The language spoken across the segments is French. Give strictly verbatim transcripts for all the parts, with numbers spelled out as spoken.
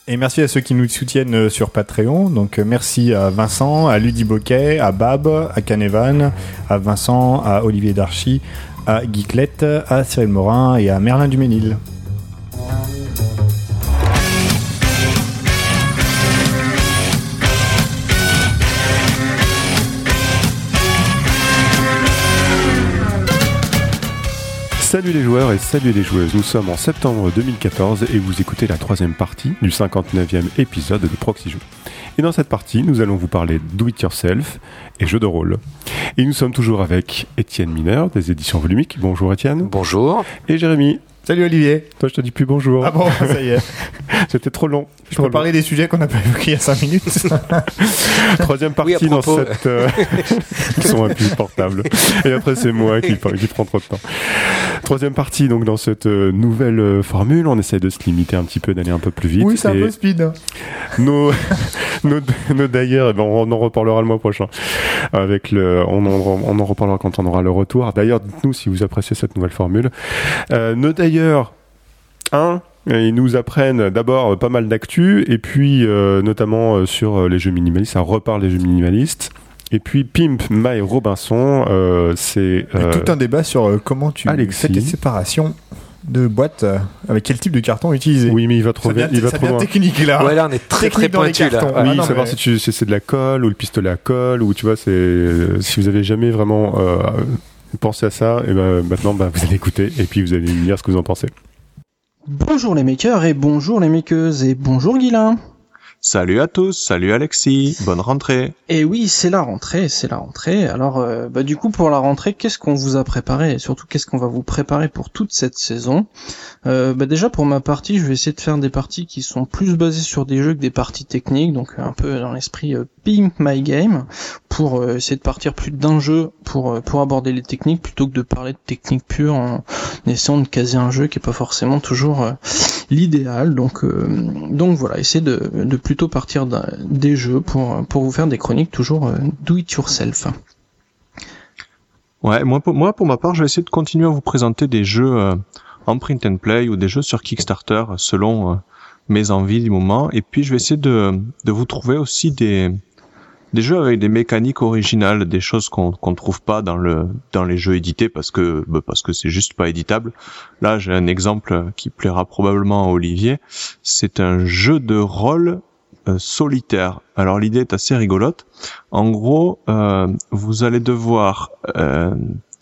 Et merci à ceux qui nous soutiennent sur Patreon. Donc merci à Vincent, à Ludi Boquet, à Bab, à Canevan, à Vincent, à Olivier Darchy, à Geeklet, à Cyril Morin et à Merlin Duménil. Salut les joueurs et salut les joueuses, nous sommes en septembre deux mille quatorze et vous écoutez la troisième partie du cinquante-neuvième épisode de Proxy Jeux. Et dans cette partie, nous allons vous parler Do It Yourself et jeux de rôle. Et nous sommes toujours avec Étienne Mineur des éditions Volumiques. Bonjour Étienne. Bonjour. Et Jérémy. Salut Olivier. Toi je te dis plus bonjour. Ah bon, ça y est. C'était trop long. Je peux parler des sujets qu'on n'a pas évoqués il y a cinq minutes. Troisième partie oui, dans cette... Euh... Ils sont insupportables. Et après c'est moi qui, qui prends trop de temps. Troisième partie donc dans cette euh, nouvelle euh, formule. On essaie de se limiter un petit peu, d'aller un peu plus vite. Oui, c'est un peu speed. Nos, nos, nos d'ailleurs, eh ben, on en reparlera le mois prochain. Avec le, on, en, on en reparlera quand on aura le retour. D'ailleurs, dites-nous si vous appréciez cette nouvelle formule. Euh, nos d'ailleurs, un... Ils nous apprennent d'abord pas mal d'actu, et puis euh, notamment euh, sur les jeux minimalistes, ça reparle des jeux minimalistes. Et puis Pimp My Robinson, euh, c'est... Euh, tout un débat sur euh, comment tu Alexis. fais les séparations de boîtes, euh, avec quel type de carton utiliser. Oui, mais il va trop bien, il va ça trop devient loin. technique là. Ouais, là on est très Technique très pointu là. Ah, oui, non, savoir mais... si, tu, si c'est de la colle ou le pistolet à colle, ou tu vois, c'est, si vous avez jamais vraiment euh, pensé à ça, et ben maintenant bah, vous allez écouter, et puis vous allez me dire ce que vous en pensez. Bonjour les makers et bonjour les makeuses et bonjour Guilain. Salut à tous, salut Alexis, bonne rentrée. Et oui, c'est la rentrée, c'est la rentrée. Alors, euh, bah du coup pour la rentrée, qu'est-ce qu'on vous a préparé et surtout qu'est-ce qu'on va vous préparer pour toute cette saison ? euh, Bah déjà pour ma partie, je vais essayer de faire des parties qui sont plus basées sur des jeux que des parties techniques, donc un peu dans l'esprit euh, Pimp My Game, pour euh, essayer de partir plus d'un jeu pour euh, pour aborder les techniques plutôt que de parler de techniques pures en essayant de caser un jeu qui est pas forcément toujours euh, l'idéal. Donc euh, donc voilà, essayer de de plutôt partir des jeux pour pour vous faire des chroniques toujours euh, do it yourself. Ouais, moi pour, moi pour ma part, je vais essayer de continuer à vous présenter des jeux euh, en print and play ou des jeux sur Kickstarter selon euh, mes envies du moment, et puis je vais essayer de de vous trouver aussi des des jeux avec des mécaniques originales, des choses qu'on qu'on trouve pas dans le dans les jeux édités parce que bah parce que c'est juste pas éditable. Là, j'ai un exemple qui plaira probablement à Olivier. C'est un jeu de rôle euh, solitaire. Alors l'idée est assez rigolote. En gros, euh, vous allez devoir euh,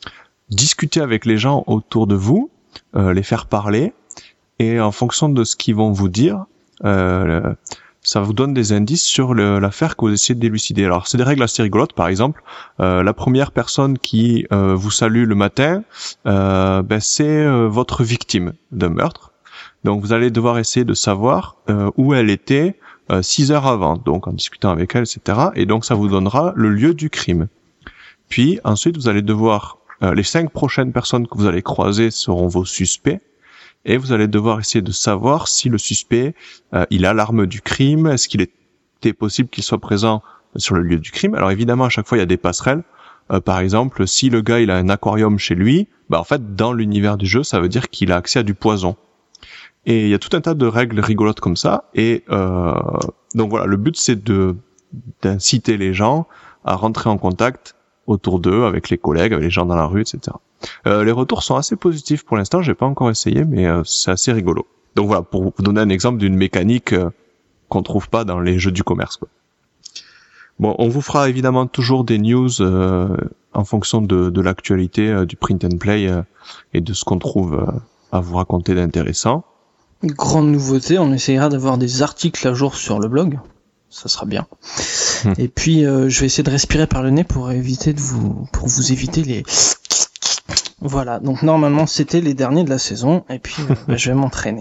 discuter avec les gens autour de vous, euh, les faire parler, et en fonction de ce qu'ils vont vous dire, euh, ça vous donne des indices sur le, l'affaire que vous essayez de d'élucider. Alors, c'est des règles assez rigolotes. Par exemple, euh, la première personne qui euh, vous salue le matin, euh, ben, c'est euh, votre victime d'un meurtre. Donc, vous allez devoir essayer de savoir euh, où elle était euh, six heures avant, donc en discutant avec elle, et cetera. Et donc, ça vous donnera le lieu du crime. Puis, ensuite, vous allez devoir... Euh, les cinq prochaines personnes que vous allez croiser seront vos suspects. Et vous allez devoir essayer de savoir si le suspect, euh, il a l'arme du crime, est-ce qu'il était possible qu'il soit présent sur le lieu du crime. Alors évidemment, à chaque fois, il y a des passerelles. Euh, par exemple, si le gars, il a un aquarium chez lui, bah en fait, dans l'univers du jeu, ça veut dire qu'il a accès à du poison. Et il y a tout un tas de règles rigolotes comme ça. Et euh, donc voilà, le but, c'est de d'inciter les gens à rentrer en contact autour d'eux, avec les collègues, avec les gens dans la rue, et cetera. Euh, les retours sont assez positifs pour l'instant, j'ai pas encore essayé, mais euh, c'est assez rigolo. Donc voilà, pour vous donner un exemple d'une mécanique euh, qu'on trouve pas dans les jeux du commerce, quoi. Bon, on vous fera évidemment toujours des news euh, en fonction de, de l'actualité euh, du print and play euh, et de ce qu'on trouve euh, à vous raconter d'intéressant. Grande nouveauté, on essayera d'avoir des articles à jour sur le blog. Ça sera bien. Hum. Et puis euh, je vais essayer de respirer par le nez pour éviter de vous pour vous éviter les voilà. Donc normalement c'était les derniers de la saison et puis euh, bah, je vais m'entraîner.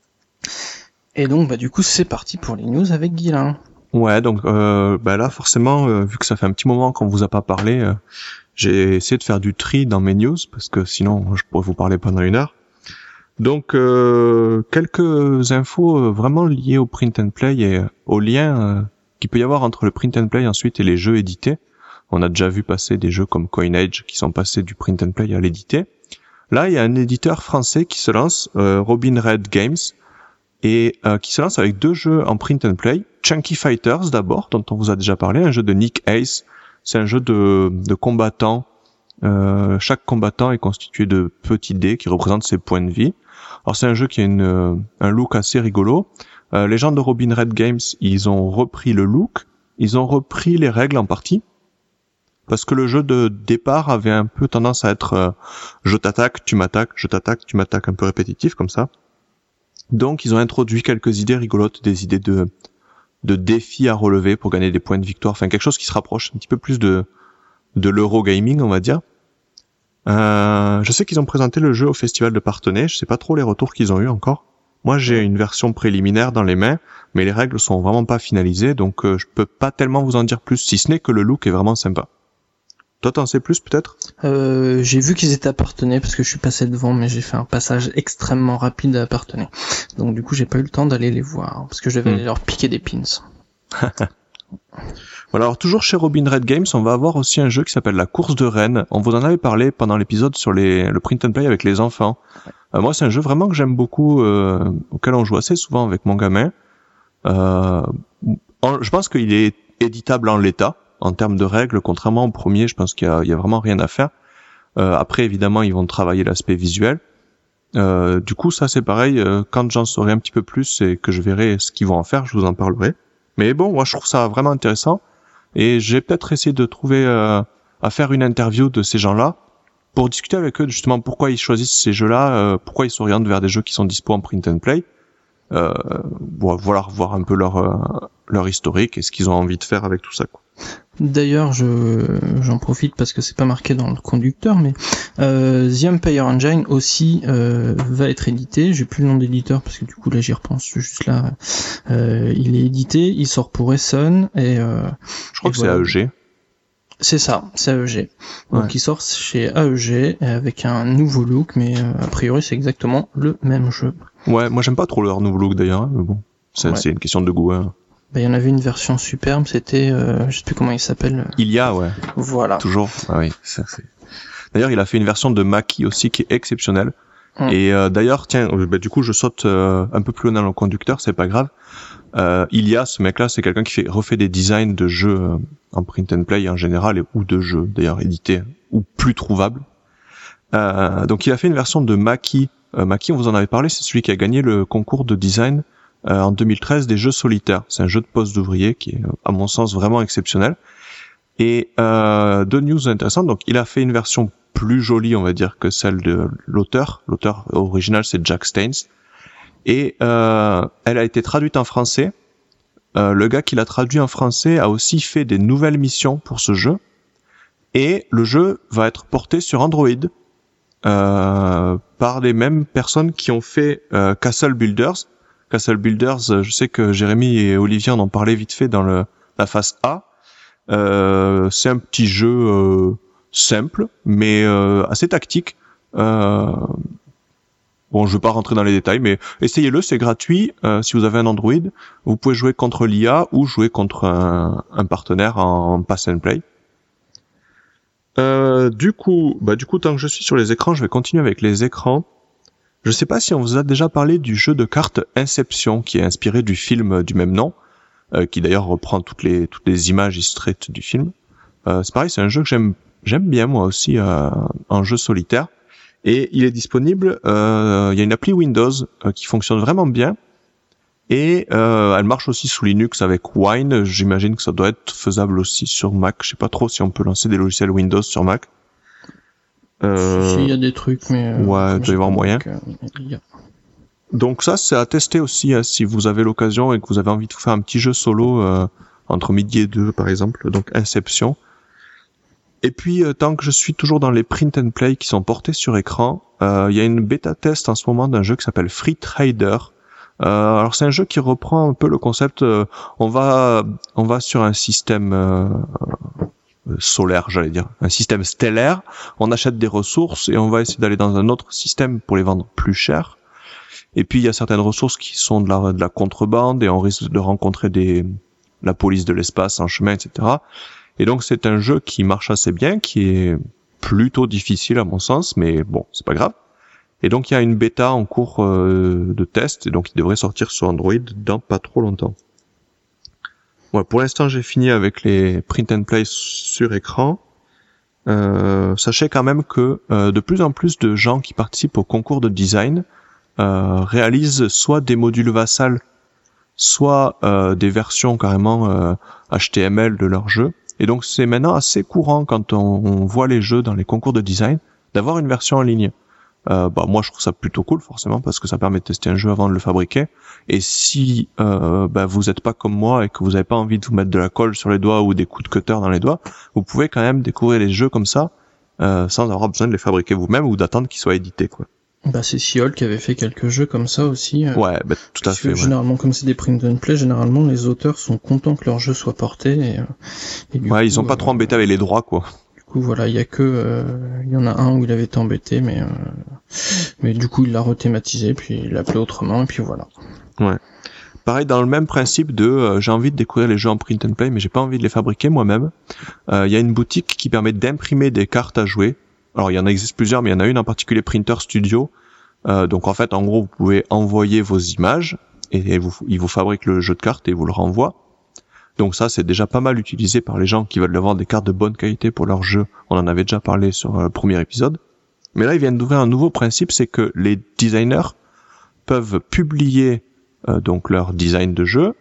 Et donc bah du coup c'est parti pour les news avec Guilain. Ouais, donc euh, bah là forcément euh, vu que ça fait un petit moment qu'on vous a pas parlé, euh, j'ai essayé de faire du tri dans mes news parce que sinon je pourrais vous parler pendant une heure. Donc euh, quelques infos euh, vraiment liées au print and play et euh, au lien euh, qu'il peut y avoir entre le print and play ensuite et les jeux édités. On a déjà vu passer des jeux comme Coinage qui sont passés du print and play à l'édité. Là, il y a un éditeur français qui se lance, euh, Robin Red Games, et euh, qui se lance avec deux jeux en print and play. Chunky Fighters d'abord, dont on vous a déjà parlé, un jeu de Nick Hayes. C'est un jeu de, de combattants. Euh, chaque combattant est constitué de petits dés qui représentent ses points de vie. Alors c'est un jeu qui a une, un look assez rigolo. Euh, les gens de Robin Red Games, ils ont repris le look, ils ont repris les règles en partie, parce que le jeu de départ avait un peu tendance à être euh, je t'attaque, tu m'attaques, je t'attaque, tu m'attaques, un peu répétitif comme ça. Donc ils ont introduit quelques idées rigolotes, des idées de de défis à relever pour gagner des points de victoire, enfin quelque chose qui se rapproche un petit peu plus de de l'Eurogaming, on va dire. Euh, je sais qu'ils ont présenté le jeu au festival de Parthenay, je sais pas trop les retours qu'ils ont eu encore. Moi, j'ai une version préliminaire dans les mains, mais les règles sont vraiment pas finalisées, donc euh, je peux pas tellement vous en dire plus, si ce n'est que le look est vraiment sympa. Toi, t'en sais plus peut-être ? euh, J'ai vu qu'ils étaient à Parthenay parce que je suis passé devant, mais j'ai fait un passage extrêmement rapide à Parthenay. Donc du coup, j'ai pas eu le temps d'aller les voir parce que je devais hmm. aller leur piquer des pins. Voilà, alors toujours chez Robin Red Games, on va avoir aussi un jeu qui s'appelle La Course de Rennes. On vous en avait parlé pendant l'épisode sur les, le print and play avec les enfants. Euh, moi, c'est un jeu vraiment que j'aime beaucoup, euh, auquel on joue assez souvent avec mon gamin. Euh, en, je pense qu'il est éditable en l'état, en termes de règles, contrairement au premier, je pense qu'il y a, il y a vraiment rien à faire. Euh, après, évidemment, ils vont travailler l'aspect visuel. Euh, du coup, ça, c'est pareil, euh, quand j'en saurai un petit peu plus et que je verrai ce qu'ils vont en faire, je vous en parlerai. Mais bon, moi, je trouve ça vraiment intéressant. Et j'ai peut-être essayé de trouver euh, à faire une interview de ces gens-là pour discuter avec eux justement pourquoi ils choisissent ces jeux-là, euh, pourquoi ils s'orientent vers des jeux qui sont dispo en print and play. Euh, voilà, voir un peu leur euh, leur historique et ce qu'ils ont envie de faire avec tout ça, quoi. D'ailleurs, je j'en profite parce que c'est pas marqué dans le conducteur, mais euh, The Empire Engine aussi euh, va être édité. J'ai plus le nom d'éditeur parce que du coup là j'y repense juste là. Euh, il est édité, il sort pour Essen et euh, je crois et que voilà. c'est A E G. C'est ça, c'est A E G. Donc Ouais. il sort chez A E G avec un nouveau look, mais euh, a priori c'est exactement le même jeu. Ouais, moi j'aime pas trop leur nouveau look d'ailleurs, hein, mais bon, c'est, Ouais. c'est une question de goût. Hein. Bah, il y en avait une version superbe, c'était, euh, je sais plus comment il s'appelle. Il y a, ouais. Voilà. Toujours. Ah oui, ça, c'est... D'ailleurs, il a fait une version de Maki aussi qui est exceptionnelle. Mm. Et euh, d'ailleurs, tiens, bah, du coup, je saute euh, un peu plus loin dans le conducteur, c'est pas grave. Euh, il y a, ce mec-là, c'est quelqu'un qui fait refait des designs de jeux euh, en print and play en général, et, ou de jeux d'ailleurs édités, ou plus trouvables. Euh, donc, il a fait une version de Maki. Euh, Maki, on vous en avait parlé, c'est celui qui a gagné le concours de design euh, en deux mille treize des jeux solitaires. C'est un jeu de poste d'ouvrier qui est, à mon sens, vraiment exceptionnel. Et euh, deux news intéressantes. Donc, il a fait une version plus jolie, on va dire, que celle de l'auteur. L'auteur original, c'est Jack Staines. Et euh, elle a été traduite en français. Euh, le gars qui l'a traduit en français a aussi fait des nouvelles missions pour ce jeu. Et le jeu va être porté sur Android euh, par les mêmes personnes qui ont fait euh, Castle Builders. Castle Builders, je sais que Jérémy et Olivier en ont parlé vite fait dans le, la phase A. Euh, c'est un petit jeu euh, simple, mais euh, assez tactique. Euh, bon, je vais pas rentrer dans les détails, mais essayez-le, c'est gratuit. Euh, si vous avez un Android, vous pouvez jouer contre l'I A ou jouer contre un, un partenaire en, en pass and play. Euh, du coup, bah du coup, tant que je suis sur les écrans, je vais continuer avec les écrans. Je sais pas si on vous a déjà parlé du jeu de cartes Inception, qui est inspiré du film du même nom, euh, qui d'ailleurs reprend toutes les toutes les images extraites du film. Euh, c'est pareil, c'est un jeu que j'aime j'aime bien moi aussi euh, en jeu solitaire. Et il est disponible. Euh, il y a une appli Windows euh, qui fonctionne vraiment bien. Et euh, elle marche aussi sous Linux avec Wine. J'imagine que ça doit être faisable aussi sur Mac. Je sais pas trop si on peut lancer des logiciels Windows sur Mac. Euh... Si, il y a des trucs, mais... Euh, ouais, il doit y avoir moyen. Euh, y a... Donc ça, c'est à tester aussi, hein, si vous avez l'occasion et que vous avez envie de faire un petit jeu solo euh, entre midi et deux, par exemple. Donc Inception. Et puis, euh, tant que je suis toujours dans les print and play qui sont portés sur écran, il euh, y a une bêta test en ce moment d'un jeu qui s'appelle Free Trader. Euh, alors c'est un jeu qui reprend un peu le concept. Euh, on va, on va sur un système euh, solaire, j'allais dire, un système stellaire. On achète des ressources et on va essayer d'aller dans un autre système pour les vendre plus cher. Et puis il y a certaines ressources qui sont de la, de la contrebande et on risque de rencontrer des, la police de l'espace en chemin, et cetera. Et donc c'est un jeu qui marche assez bien, qui est plutôt difficile à mon sens, mais bon, c'est pas grave. Et donc il y a une bêta en cours euh, de test, et donc il devrait sortir sur Android dans pas trop longtemps. Voilà, pour l'instant j'ai fini avec les print and play sur écran. Euh, sachez quand même que euh, de plus en plus de gens qui participent au concours de design euh, réalisent soit des modules vassals, soit euh, des versions carrément euh, H T M L de leur jeu. Et donc c'est maintenant assez courant quand on, on voit les jeux dans les concours de design d'avoir une version en ligne. Euh, bah moi je trouve ça plutôt cool forcément parce que ça permet de tester un jeu avant de le fabriquer. Et si euh, bah, vous êtes pas comme moi et que vous n'avez pas envie de vous mettre de la colle sur les doigts ou des coups de cutter dans les doigts, vous pouvez quand même découvrir les jeux comme ça euh, sans avoir besoin de les fabriquer vous-même ou d'attendre qu'ils soient édités, quoi. Bah c'est Siol qui avait fait quelques jeux comme ça aussi. Euh, ouais, bah, tout à fait. Ouais. Généralement, comme c'est des print and play, généralement les auteurs sont contents que leur jeu soit porté. Et, et du ouais, coup, ils ont pas euh, trop embêté avec les droits, quoi. Du coup, voilà, il y a que, euh, il y en a un où il avait été embêté, mais euh, mais du coup il l'a rethématisé, puis il l'a appelé autrement, et puis voilà. Ouais. Pareil, dans le même principe de euh, j'ai envie de découvrir les jeux en print and play, mais j'ai pas envie de les fabriquer moi-même. Il euh, y a une boutique qui permet d'imprimer des cartes à jouer. Alors il y en existe plusieurs, mais il y en a une en particulier, Printer Studio. Euh, donc en fait, en gros, vous pouvez envoyer vos images et, et vous, ils vous fabriquent le jeu de cartes et vous le renvoient. Donc ça, c'est déjà pas mal utilisé par les gens qui veulent avoir des cartes de bonne qualité pour leur jeu. On en avait déjà parlé sur le premier épisode. Mais là, ils viennent d'ouvrir un nouveau principe, c'est que les designers peuvent publier euh, donc leur design de jeu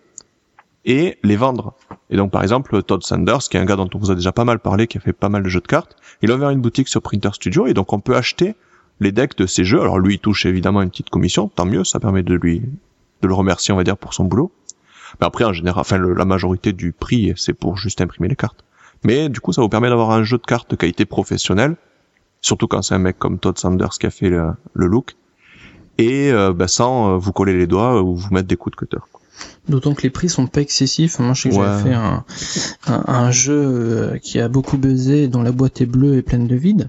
et les vendre. Et donc par exemple, Todd Sanders, qui est un gars dont on vous a déjà pas mal parlé, qui a fait pas mal de jeux de cartes, il a ouvert une boutique sur Printer Studio et donc on peut acheter les decks de ces jeux. Alors lui, il touche évidemment une petite commission, tant mieux, ça permet de lui de le remercier, on va dire, pour son boulot. Mais après, en général, enfin, le, la majorité du prix, c'est pour juste imprimer les cartes. Mais du coup, ça vous permet d'avoir un jeu de cartes de qualité professionnelle, surtout quand c'est un mec comme Todd Sanders qui a fait le, le look, et euh, bah, sans euh, vous coller les doigts ou vous mettre des coups de cutter. D'autant que les prix sont pas excessifs. Moi, je sais que ouais. j'avais fait un, un, un jeu euh, qui a beaucoup buzzé, dont la boîte est bleue et pleine de vide.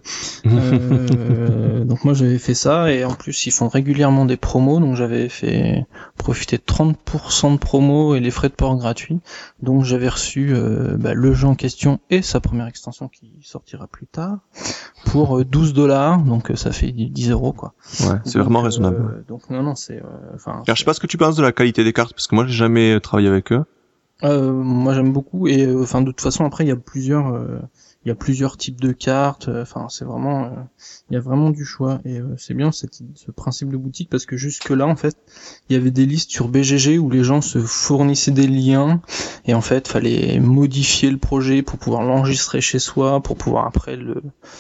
Euh, donc moi, j'avais fait ça, et en plus, ils font régulièrement des promos, donc j'avais fait profiter de trente pour cent de promos et les frais de port gratuits. Donc j'avais reçu euh, bah, le jeu en question et sa première extension qui sortira plus tard pour douze dollars, donc ça fait dix euros, quoi. Ouais, c'est donc, vraiment raisonnable. Euh, donc non, non, c'est... Enfin. Euh, Alors je sais pas ce que tu penses de la qualité des cartes, parce que moi j'ai jamais travaillé avec eux. Euh, moi j'aime beaucoup, et enfin euh, de toute façon après il y a plusieurs euh, il y a plusieurs types de cartes, enfin euh, c'est vraiment il euh, y a vraiment du choix, et euh, c'est bien cette, ce principe de boutique, parce que jusque là en fait il y avait des listes sur B G G où les gens se fournissaient des liens, et en fait fallait modifier le projet pour pouvoir l'enregistrer chez soi, pour pouvoir après le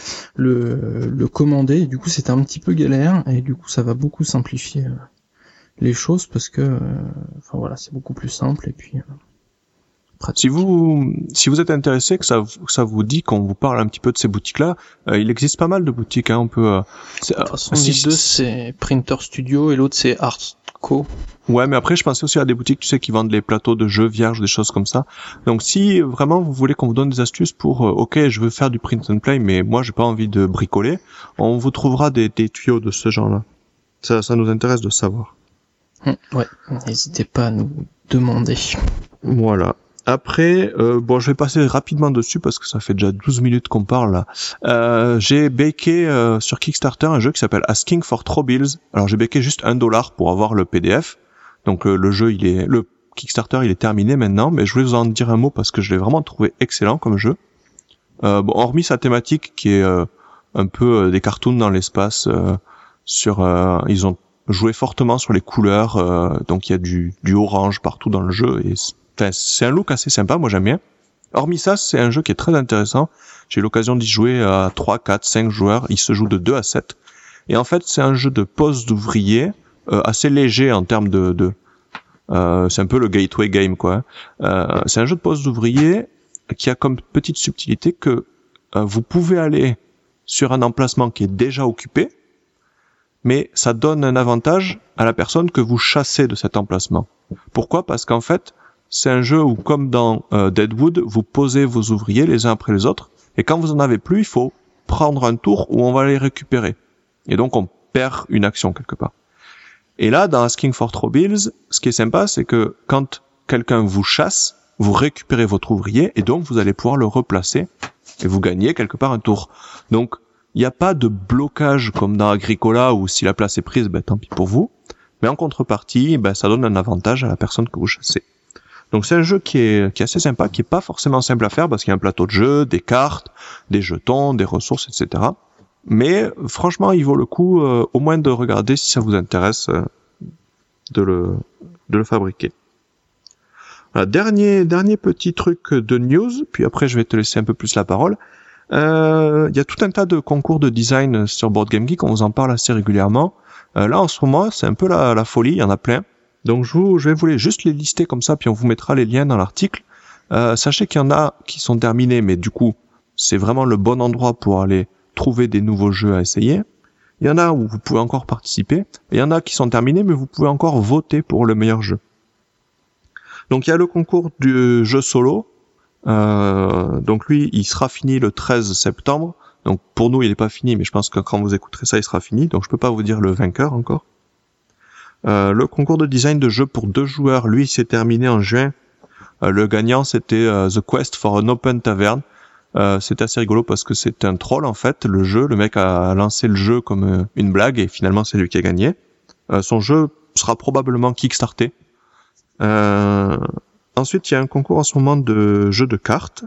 le le commander, et du coup c'était un petit peu galère, et du coup ça va beaucoup simplifier euh, les choses, parce que euh, enfin voilà, c'est beaucoup plus simple, et puis euh, Si vous, si vous êtes intéressé, que ça, que ça vous dit qu'on vous parle un petit peu de ces boutiques-là, euh, il existe pas mal de boutiques, hein, on peut, euh, de toute façon, si, les deux, c'est Printer Studio et l'autre, c'est Artco. Ouais, mais après, je pensais aussi à des boutiques, tu sais, qui vendent les plateaux de jeux vierges, des choses comme ça. Donc, si vraiment vous voulez qu'on vous donne des astuces pour, euh, ok, je veux faire du print and play, mais moi, j'ai pas envie de bricoler, on vous trouvera des, des tuyaux de ce genre-là. Ça, ça nous intéresse de savoir. Hum, ouais, n'hésitez pas à nous demander. Voilà. Après, euh, bon, je vais passer rapidement dessus parce que ça fait déjà douze minutes qu'on parle là. Euh, j'ai baké euh, sur Kickstarter un jeu qui s'appelle Asking for Troubles. Alors j'ai baké juste un dollar pour avoir le P D F. Donc euh, le jeu, il est, le Kickstarter, il est terminé maintenant, mais je voulais vous en dire un mot parce que je l'ai vraiment trouvé excellent comme jeu. Euh, bon, hormis sa thématique qui est euh, un peu euh, des cartoons dans l'espace, euh, sur, euh, ils ont joué fortement sur les couleurs, euh, donc il y a du, du orange partout dans le jeu, et enfin, c'est un look assez sympa, moi j'aime bien. Hormis ça, c'est un jeu qui est très intéressant. J'ai eu l'occasion d'y jouer à trois, quatre, cinq joueurs. Il se joue de deux à sept. Et en fait, c'est un jeu de pose d'ouvrier, euh, assez léger en termes de... de euh, c'est un peu le gateway game, quoi. Euh, c'est un jeu de pose d'ouvrier qui a comme petite subtilité que euh, vous pouvez aller sur un emplacement qui est déjà occupé, mais ça donne un avantage à la personne que vous chassez de cet emplacement. Pourquoi ? Parce qu'en fait, c'est un jeu où, comme dans euh, Deadwood, vous posez vos ouvriers les uns après les autres, et quand vous en avez plus, il faut prendre un tour où on va les récupérer. Et donc, on perd une action quelque part. Et là, dans Asking for Troubles, ce qui est sympa, c'est que quand quelqu'un vous chasse, vous récupérez votre ouvrier, et donc vous allez pouvoir le replacer, et vous gagnez quelque part un tour. Donc, Il n'y a pas de blocage comme dans Agricola où si la place est prise, ben tant pis pour vous. Mais en contrepartie, ben ça donne un avantage à la personne que vous chassez. Donc c'est un jeu qui est, qui est assez sympa, qui est pas forcément simple à faire parce qu'il y a un plateau de jeu, des cartes, des jetons, des ressources, et cetera. Mais franchement, il vaut le coup euh, au moins de regarder si ça vous intéresse euh, de le de le fabriquer. Voilà, dernier dernier petit truc de news, puis après je vais te laisser un peu plus la parole. Euh, il y a tout un tas de concours de design sur Board Game Geek, on vous en parle assez régulièrement. Euh, là en ce moment, c'est un peu la, la folie, il y en a plein. Donc je, vous, je vais vous les, juste les lister comme ça, puis on vous mettra les liens dans l'article. Euh, sachez qu'il y en a qui sont terminés, mais du coup, c'est vraiment le bon endroit pour aller trouver des nouveaux jeux à essayer. Il y en a où vous pouvez encore participer. Et il y en a qui sont terminés, mais vous pouvez encore voter pour le meilleur jeu. Donc il y a le concours du jeu solo. Euh, donc lui, il sera fini le treize septembre. Donc pour nous, il n'est pas fini, mais je pense que quand vous écouterez ça, il sera fini. Donc je peux pas vous dire le vainqueur encore. Euh, le concours de design de jeu pour deux joueurs, lui, s'est terminé en juin. Euh, le gagnant, c'était euh, The Quest for an Open Tavern. Euh, c'était assez rigolo parce que c'est un troll en fait, le jeu. Le mec a lancé le jeu comme euh, une blague et finalement c'est lui qui a gagné. Euh, son jeu sera probablement kickstarté. Euh, ensuite, il y a un concours en ce moment de jeux de cartes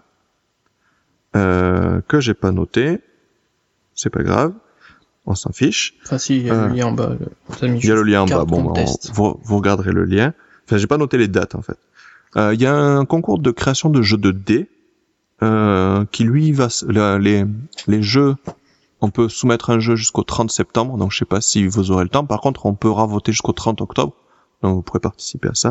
euh, que j'ai pas noté. C'est pas grave. On s'en fiche. Enfin si, il y a euh, le lien en bas. Il y a le lien en bas. Bon, on, vous, vous regarderez le lien. Enfin, j'ai pas noté les dates en fait. Euh, il y a un concours de création de jeux de dés euh, qui lui va les les jeux. On peut soumettre un jeu jusqu'au trente septembre. Donc je sais pas si vous aurez le temps. Par contre, on pourra voter jusqu'au trente octobre. Donc vous pourrez participer à ça.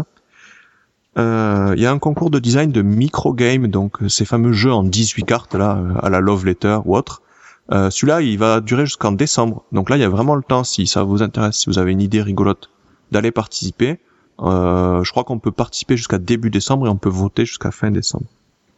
Euh, il y a un concours de design de micro-games, donc ces fameux jeux en dix-huit cartes là, à la Love Letter ou autre. Euh, celui-là, il va durer jusqu'en décembre. Donc là, il y a vraiment le temps, si ça vous intéresse, si vous avez une idée rigolote, d'aller participer. Euh, je crois qu'on peut participer jusqu'à début décembre et on peut voter jusqu'à fin décembre.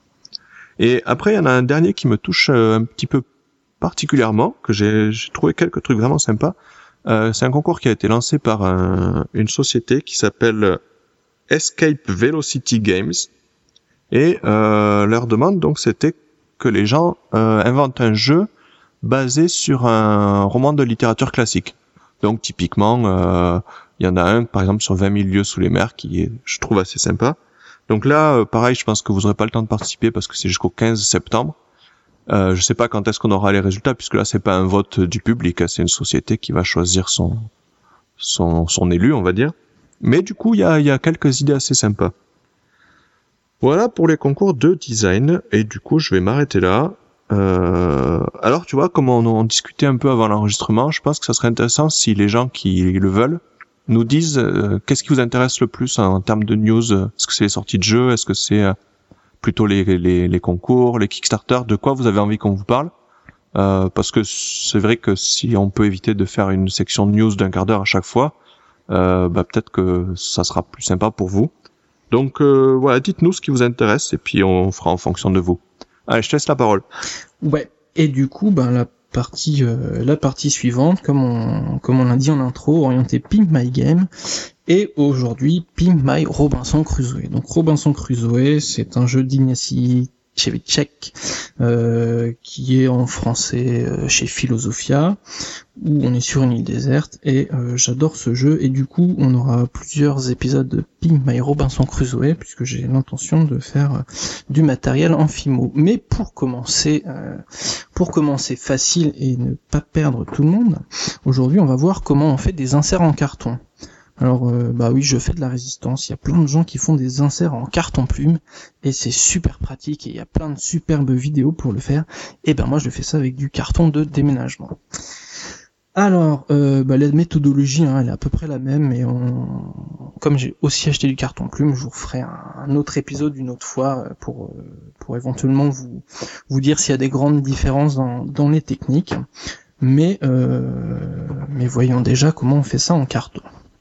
Et après, il y en a un dernier qui me touche un petit peu particulièrement, que j'ai, j'ai trouvé quelques trucs vraiment sympas. Euh, c'est un concours qui a été lancé par un, une société qui s'appelle Escape Velocity Games. Et euh, leur demande, donc, c'était que les gens euh, inventent un jeu basé sur un roman de littérature classique. Donc typiquement, euh, il y en a un par exemple sur vingt mille lieues sous les mers qui est, je trouve, assez sympa. Donc là, euh, pareil, je pense que vous aurez pas le temps de participer parce que c'est jusqu'au quinze septembre. Euh, je sais pas quand est-ce qu'on aura les résultats puisque là c'est pas un vote du public, c'est une société qui va choisir son son son élu, on va dire. Mais du coup, il y a il y a quelques idées assez sympas. Voilà pour les concours de design et du coup, je vais m'arrêter là. Euh, alors tu vois, comme on en discutait un peu avant l'enregistrement, je pense que ça serait intéressant si les gens qui le veulent nous disent euh, qu'est-ce qui vous intéresse le plus en, en termes de news. Est-ce que c'est les sorties de jeux, est-ce que c'est euh, plutôt les, les, les concours, les Kickstarter, de quoi vous avez envie qu'on vous parle, euh, parce que c'est vrai que si on peut éviter de faire une section de news d'un quart d'heure à chaque fois, euh, bah, peut-être que ça sera plus sympa pour vous. Donc euh, voilà, dites-nous ce qui vous intéresse et puis on fera en fonction de vous. Allez, je te laisse la parole. Ouais. Et du coup, ben la partie, euh, la partie suivante, comme on, comme on l'a dit en intro, orientée Pimp My Game. Et aujourd'hui, Pimp My Robinson Crusoe. Donc Robinson Crusoe, c'est un jeu d'Ignacy Cevicek, euh, qui est en français euh, chez Philosophia, où on est sur une île déserte, et euh, j'adore ce jeu, et du coup on aura plusieurs épisodes de Pimp My Robinson Crusoe, puisque j'ai l'intention de faire euh, du matériel en Fimo. Mais pour commencer, euh, pour commencer facile et ne pas perdre tout le monde, aujourd'hui on va voir comment on fait des inserts en carton. Alors euh, bah oui, je fais de la résistance, il y a plein de gens qui font des inserts en carton plume et c'est super pratique et il y a plein de superbes vidéos pour le faire. Et ben moi je fais ça avec du carton de déménagement. Alors euh, bah la méthodologie hein, elle est à peu près la même, mais on... comme j'ai aussi acheté du carton plume, je vous referai un, un autre épisode une autre fois pour pour éventuellement vous vous dire s'il y a des grandes différences dans dans les techniques. Mais euh, mais voyons déjà comment on fait ça en carton.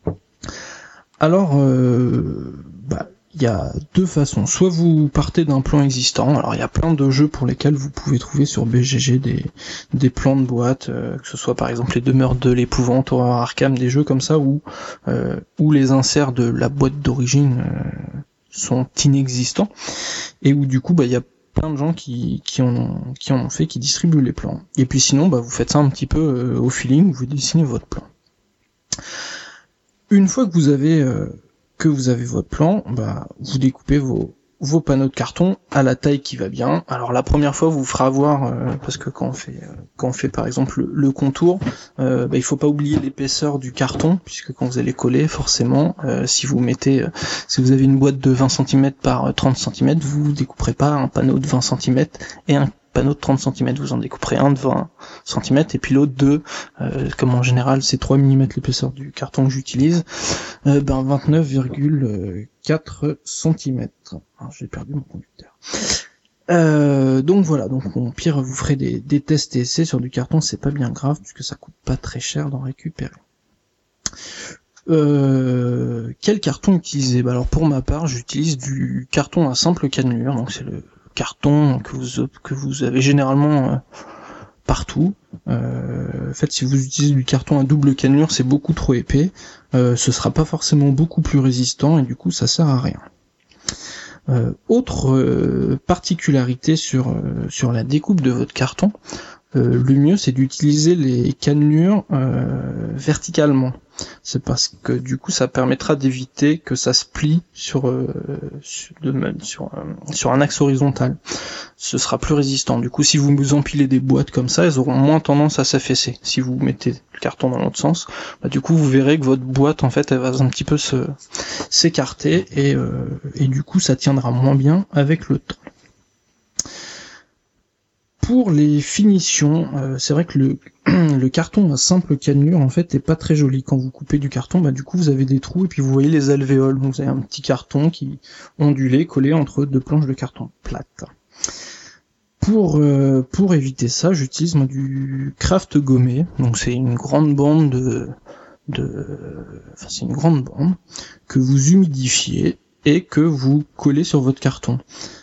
Alors, euh, bah, il y a deux façons. Soit vous partez d'un plan existant. Alors, il y a plein de jeux pour lesquels vous pouvez trouver sur B G G des des plans de boîte, euh, que ce soit par exemple les Demeures de l'Épouvante, Horror Arkham, des jeux comme ça où euh, où les inserts de la boîte d'origine euh, sont inexistants et où du coup, bah, il y a plein de gens qui, qui, en ont, qui en ont fait, qui distribuent les plans. Et puis sinon, bah, vous faites ça un petit peu euh, au feeling, vous dessinez votre plan. Une fois que vous avez euh, que vous avez votre plan, bah, vous découpez vos vos panneaux de carton à la taille qui va bien. Alors la première fois vous fera avoir euh, parce que quand on fait euh, quand on fait par exemple le, le contour, euh, bah, il faut pas oublier l'épaisseur du carton, puisque quand vous allez coller, forcément, euh, si vous mettez euh, si vous avez une boîte de vingt centimètres par trente centimètres, vous découperez pas un panneau de vingt centimètres et un panneau de trente centimètres, vous en découperez un de vingt centimètres et puis l'autre de, euh, comme en général c'est trois millimètres l'épaisseur du carton que j'utilise, euh, ben vingt-neuf virgule quatre centimètres. Alors, j'ai perdu mon conducteur. Euh, donc voilà, donc au pire vous ferez des, des tests et essais sur du carton, c'est pas bien grave puisque ça coûte pas très cher d'en récupérer. Euh, quel carton utiliser? Bah alors pour ma part j'utilise du carton à simple cannelure, donc c'est le carton que vous que vous avez généralement euh, partout. Euh, en fait, si vous utilisez du carton à double cannelure, c'est beaucoup trop épais. Euh, ce sera pas forcément beaucoup plus résistant et du coup, ça sert à rien. Euh, autre euh, particularité sur euh, sur la découpe de votre carton, euh, le mieux c'est d'utiliser les cannelures euh, verticalement. C'est parce que du coup ça permettra d'éviter que ça se plie sur euh, sur, de, sur, euh, sur un axe horizontal. Ce sera plus résistant. Du coup si vous vous empilez des boîtes comme ça, elles auront moins tendance à s'affaisser. Si vous mettez le carton dans l'autre sens, bah, du coup vous verrez que votre boîte en fait elle va un petit peu se s'écarter et, euh, et du coup ça tiendra moins bien avec le temps. Pour les finitions, euh, c'est vrai que le, le carton à simple cannelure en fait est pas très joli. Quand vous coupez du carton, bah du coup vous avez des trous et puis vous voyez les alvéoles. Donc vous avez un petit carton qui ondulé collé entre deux planches de carton plate. Pour euh, pour éviter ça, j'utilise moi du craft gommé. Donc c'est une grande bande de de enfin c'est une grande bande que vous humidifiez et que vous collez sur votre carton.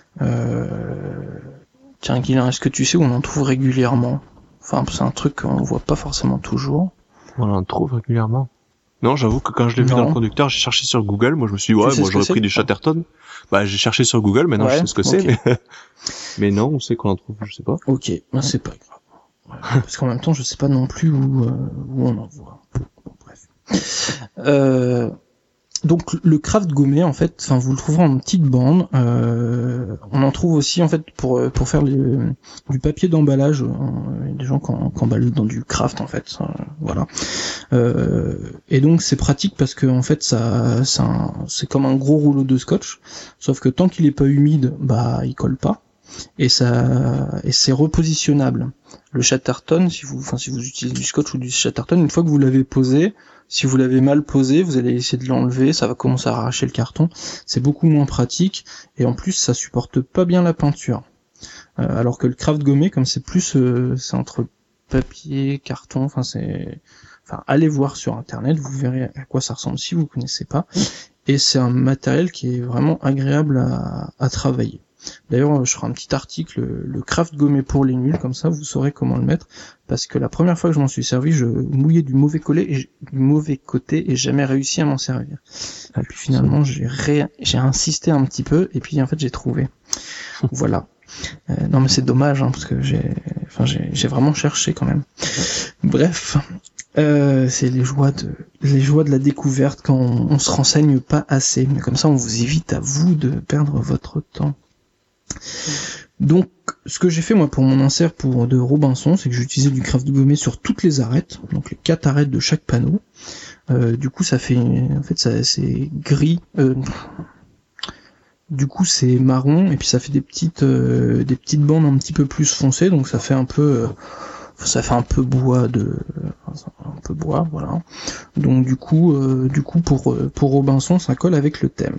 Euh Tiens, Guilain, est-ce que tu sais où on en trouve régulièrement? Enfin, c'est un truc qu'on voit pas forcément toujours. On en trouve régulièrement. Non, j'avoue que quand je l'ai vu dans le conducteur, j'ai cherché sur Google. Moi, je me suis dit, ouais, moi, j'aurais pris du Chatterton. Bah, j'ai cherché sur Google, maintenant, ouais, je sais ce que okay. c'est, mais... mais non, on sait qu'on en trouve, je sais pas. Ok, bah, c'est pas grave. Parce qu'en même temps, je sais pas non plus où, euh, où on en voit. Bon, bref. Euh... Donc le craft gommé en fait, enfin vous le trouverez en petite bande. Euh, on en trouve aussi en fait pour pour faire les, du papier d'emballage. Il y a des gens qui emballent dans du craft en fait, ça, voilà. Euh, et donc c'est pratique parce que en fait ça, ça c'est comme un gros rouleau de scotch, sauf que tant qu'il est pas humide, bah il colle pas. Et ça et c'est repositionnable. Le Chatterton, si vous enfin si vous utilisez du scotch ou du Chatterton, une fois que vous l'avez posé, si vous l'avez mal posé, vous allez essayer de l'enlever, ça va commencer à arracher le carton. C'est beaucoup moins pratique et en plus ça supporte pas bien la peinture. Euh, alors que le craft gommé, comme c'est plus euh, c'est entre papier, carton, enfin c'est enfin allez voir sur internet, vous verrez à quoi ça ressemble si vous connaissez pas. Et c'est un matériel qui est vraiment agréable à, à travailler. D'ailleurs, je ferai un petit article, le craft gommé pour les nuls, comme ça vous saurez comment le mettre, parce que la première fois que je m'en suis servi, je mouillais du mauvais côté et, du mauvais côté et j'ai jamais réussi à m'en servir. Et puis finalement, j'ai ré... j'ai insisté un petit peu et puis en fait j'ai trouvé. Voilà. Euh, non mais c'est dommage, hein, parce que j'ai, enfin j'ai, j'ai vraiment cherché quand même. Bref. Euh, c'est les joies de les joies de la découverte quand on, on se renseigne pas assez, mais comme ça on vous évite à vous de perdre votre temps. Donc, ce que j'ai fait moi pour mon insert pour de Robinson, c'est que j'ai utilisé du craft gommé sur toutes les arêtes, donc les quatre arêtes de chaque panneau. Euh, du coup, ça fait, en fait, ça c'est gris. Euh, du coup, c'est marron et puis ça fait des petites, euh, des petites bandes un petit peu plus foncées, donc ça fait un peu, euh, ça fait un peu bois de, un peu bois, voilà. Donc du coup, euh, du coup pour pour Robinson, ça colle avec le thème.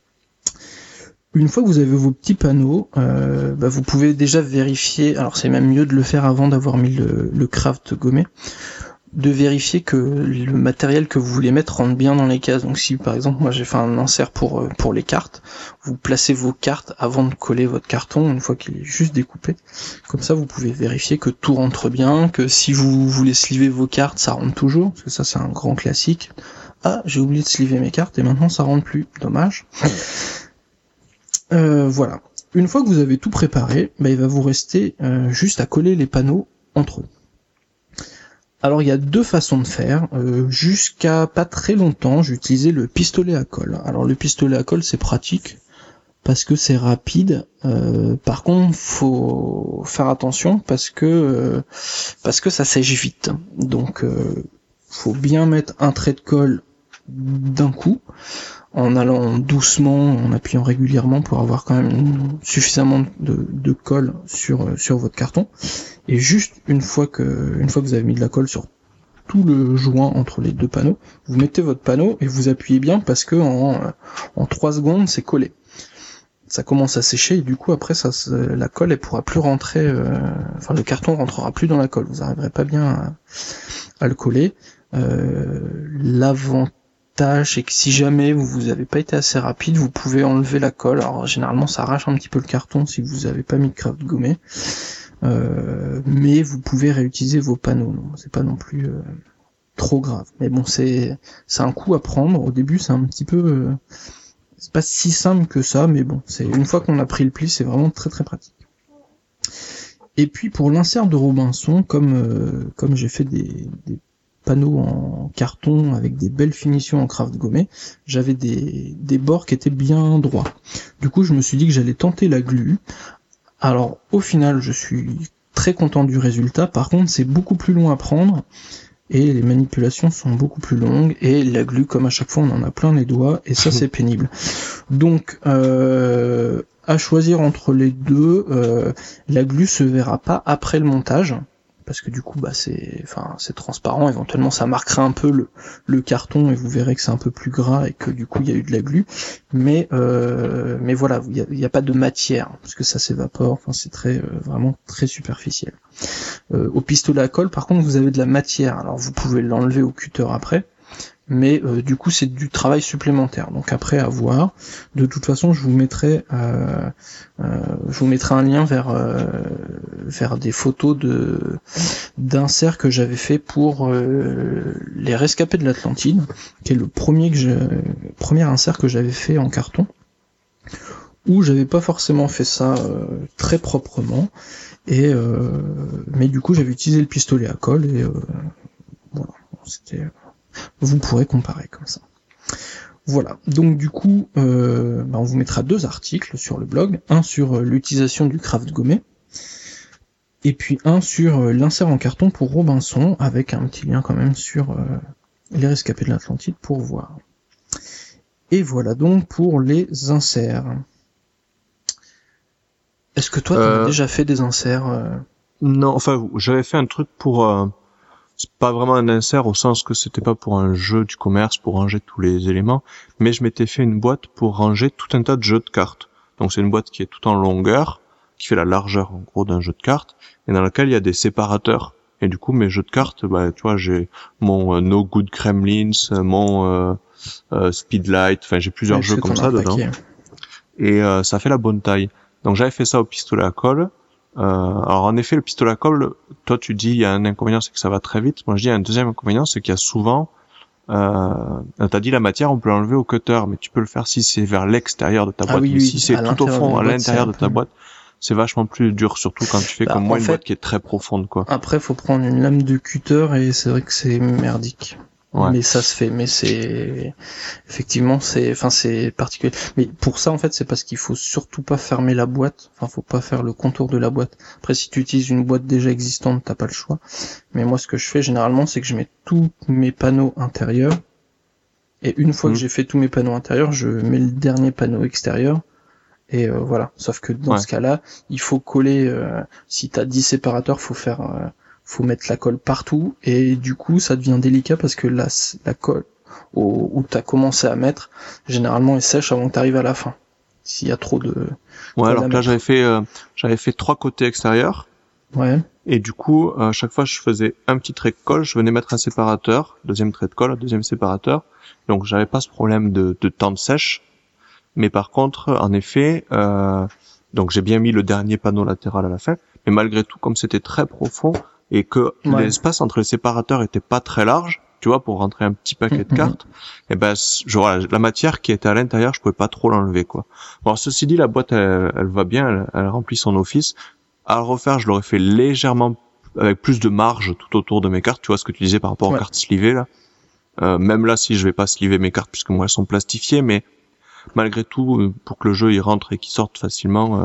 Une fois que vous avez vos petits panneaux, euh, bah vous pouvez déjà vérifier, alors c'est même mieux de le faire avant d'avoir mis le, le craft gommé, de vérifier que le matériel que vous voulez mettre rentre bien dans les cases. Donc si par exemple moi j'ai fait un insert pour pour les cartes, vous placez vos cartes avant de coller votre carton une fois qu'il est juste découpé. Comme ça vous pouvez vérifier que tout rentre bien, que si vous voulez sliver vos cartes, ça rentre toujours, parce que ça c'est un grand classique. Ah, j'ai oublié de sliver mes cartes et maintenant ça rentre plus, dommage. euh, voilà. Une fois que vous avez tout préparé, bah, il va vous rester euh, juste à coller les panneaux entre eux. Alors il y a deux façons de faire. Euh, jusqu'à pas très longtemps, j'utilisais le pistolet à colle. Alors le pistolet à colle, c'est pratique parce que c'est rapide. Euh, par contre, faut faire attention parce que euh, parce que ça sèche vite. Donc euh, faut bien mettre un trait de colle d'un coup, en allant doucement, en appuyant régulièrement pour avoir quand même suffisamment de, de colle sur sur votre carton. Et juste une fois que une fois que vous avez mis de la colle sur tout le joint entre les deux panneaux, vous mettez votre panneau et vous appuyez bien parce que en en trois secondes c'est collé. Ça commence à sécher et du coup après ça la colle elle pourra plus rentrer, euh, enfin le carton rentrera plus dans la colle. Vous n'arriverez pas bien à, à le coller. Euh, l'avantage c'est que si jamais vous vous avez pas été assez rapide, vous pouvez enlever la colle. Alors généralement ça arrache un petit peu le carton si vous avez pas mis de craft gommé. Euh, mais vous pouvez réutiliser vos panneaux, non, c'est pas non plus euh, trop grave. Mais bon, c'est c'est un coup à prendre. Au début, c'est un petit peu, euh, c'est pas si simple que ça, mais bon, c'est une fois qu'on a pris le pli, c'est vraiment très très pratique. Et puis pour l'insert de Robinson, comme euh, comme j'ai fait des, des panneaux en carton avec des belles finitions en craft gommé, j'avais des des bords qui étaient bien droits. Du coup, je me suis dit que j'allais tenter la glu. Alors, au final, je suis très content du résultat. Par contre, c'est beaucoup plus long à prendre et les manipulations sont beaucoup plus longues et la glu, comme à chaque fois, on en a plein les doigts et ça, c'est pénible. Donc, euh, à choisir entre les deux, euh, la glu se verra pas après le montage parce que du coup, bah c'est, enfin, c'est transparent. Éventuellement, ça marquera un peu le, le carton et vous verrez que c'est un peu plus gras et que du coup, il y a eu de la glu. Mais, euh, mais voilà, il y a, il y a pas de matière parce que ça s'évapore. Enfin, c'est très, euh, vraiment très superficiel. Euh, au pistolet à colle, par contre, vous avez de la matière. Alors, vous pouvez l'enlever au cutter après. Mais euh, du coup c'est du travail supplémentaire, donc après à voir. De toute façon je vous mettrai euh, euh, je vous mettrai un lien vers euh, vers des photos de d'inserts que j'avais fait pour euh, les rescapés de l'Atlantide, qui est le premier que je, premier insert que j'avais fait en carton, où j'avais pas forcément fait ça euh, très proprement, et euh, mais du coup j'avais utilisé le pistolet à colle et euh, voilà, c'était vous pourrez comparer comme ça. Voilà, donc du coup, euh, bah on vous mettra deux articles sur le blog, un sur euh, l'utilisation du craft gommé, et puis un sur euh, l'insert en carton pour Robinson, avec un petit lien quand même sur euh, les rescapés de l'Atlantide pour voir. Et voilà donc pour les inserts. Est-ce que toi, tu euh... as déjà fait des inserts euh... Non, enfin, j'avais fait un truc pour... Euh... C'est pas vraiment un insert au sens que c'était pas pour un jeu du commerce pour ranger tous les éléments, mais je m'étais fait une boîte pour ranger tout un tas de jeux de cartes. Donc c'est une boîte qui est tout en longueur, qui fait la largeur en gros d'un jeu de cartes, et dans laquelle il y a des séparateurs. Et du coup mes jeux de cartes, bah tu vois, j'ai mon euh, No Good Gremlins, mon euh, euh, Speedlight, enfin j'ai plusieurs ouais, jeux comme ça dedans. Paquet. Et euh, ça fait la bonne taille. Donc j'avais fait ça au pistolet à colle. Euh, alors en effet le pistolet à colle, toi tu dis il y a un inconvénient c'est que ça va très vite, moi je dis il y a un deuxième inconvénient c'est qu'il y a souvent euh, t'as dit la matière on peut l'enlever au cutter mais tu peux le faire si c'est vers l'extérieur de ta boîte, ah oui, mais oui, si c'est tout au fond à l'intérieur de ta boîte c'est vachement plus dur, surtout quand tu fais bah, comme moi une fait, boîte qui est très profonde quoi. Après faut prendre une lame de cutter et c'est vrai que c'est merdique. Ouais. Mais ça se fait, mais c'est effectivement c'est, enfin c'est particulier. Mais pour ça en fait c'est parce qu'il faut surtout pas fermer la boîte. Enfin faut pas faire le contour de la boîte. Après si tu utilises une boîte déjà existante t'as pas le choix. Mais moi ce que je fais généralement c'est que je mets tous mes panneaux intérieurs et une fois mmh. que j'ai fait tous mes panneaux intérieurs je mets le dernier panneau extérieur et euh, voilà. Sauf que dans ouais. ce cas-là il faut coller. Euh, si t'as dix séparateurs faut faire euh, faut mettre la colle partout et du coup ça devient délicat parce que la, la colle au, où t'as commencé à mettre généralement elle sèche avant que t'arrives à la fin s'il y a trop de ouais alors que là j'avais fait euh, j'avais fait trois côtés extérieurs ouais et du coup à chaque fois je faisais un petit trait de colle, je venais mettre un séparateur, deuxième trait de colle, deuxième séparateur, donc j'avais pas ce problème de, de temps de sèche, mais par contre en effet euh, donc j'ai bien mis le dernier panneau latéral à la fin, mais malgré tout comme c'était très profond et que ouais. l'espace entre les séparateurs était pas très large, tu vois, pour rentrer un petit paquet de cartes, et ben, genre, la, la matière qui était à l'intérieur, je pouvais pas trop l'enlever, quoi. Bon, ceci dit, la boîte, elle, elle va bien, elle, elle remplit son office. À le refaire, je l'aurais fait légèrement avec plus de marge tout autour de mes cartes, tu vois ce que tu disais par rapport ouais. aux cartes slivées, là. Euh, même là, si je vais pas sliver mes cartes, puisque moi, elles sont plastifiées, mais malgré tout, pour que le jeu, il rentre et qu'il sorte facilement, euh,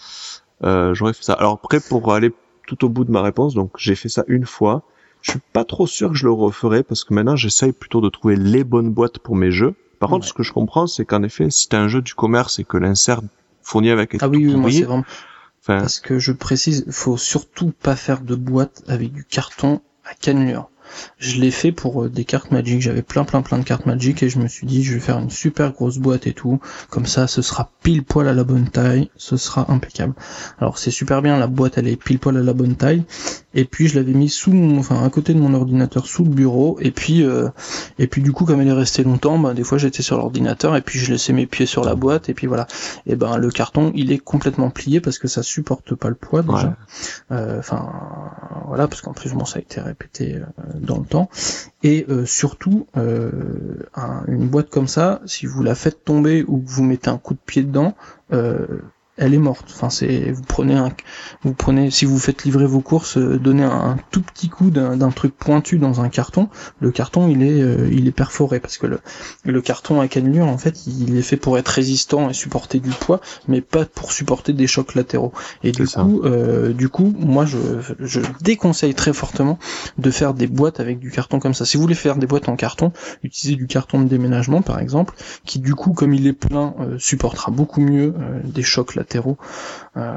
euh, j'aurais fait ça. Alors après, pour aller tout au bout de ma réponse, donc, j'ai fait ça une fois. Je suis pas trop sûr que je le referai parce que maintenant j'essaye plutôt de trouver les bonnes boîtes pour mes jeux. Par ouais. contre, ce que je comprends, c'est qu'en effet, si t'as un jeu du commerce et que l'insert fourni avec est ah oui, oui, moi c'est vraiment. Enfin... Parce que je précise, faut surtout pas faire de boîte avec du carton à cannelure. Je l'ai fait pour des cartes Magic, j'avais plein plein plein de cartes Magic et je me suis dit je vais faire une super grosse boîte et tout, comme ça ce sera pile poil à la bonne taille, ce sera impeccable. Alors c'est super bien, la boîte elle est pile poil à la bonne taille, et puis je l'avais mis sous mon, enfin à côté de mon ordinateur sous le bureau, et puis euh, et puis du coup comme elle est restée longtemps, bah des fois j'étais sur l'ordinateur et puis je laissais mes pieds sur la boîte et puis voilà. Et ben le carton il est complètement plié parce que ça supporte pas le poids déjà. Enfin ouais. euh, voilà, parce qu'en plus bon ça a été répété euh, dans le temps, et euh, surtout euh, un, une boîte comme ça, si vous la faites tomber ou que vous mettez un coup de pied dedans, euh, elle est morte. Enfin, c'est vous prenez un, vous prenez, si vous faites livrer vos courses, euh, donnez un, un tout petit coup d'un, d'un truc pointu dans un carton. Le carton, il est, euh, il est perforé parce que le, le carton à cannelure, en fait, il est fait pour être résistant et supporter du poids, mais pas pour supporter des chocs latéraux. Et du coup, euh, du coup, moi, je, je déconseille très fortement de faire des boîtes avec du carton comme ça. Si vous voulez faire des boîtes en carton, utilisez du carton de déménagement, par exemple, qui du coup, comme il est plein, euh, supportera beaucoup mieux euh, des chocs latéraux. latéraux euh,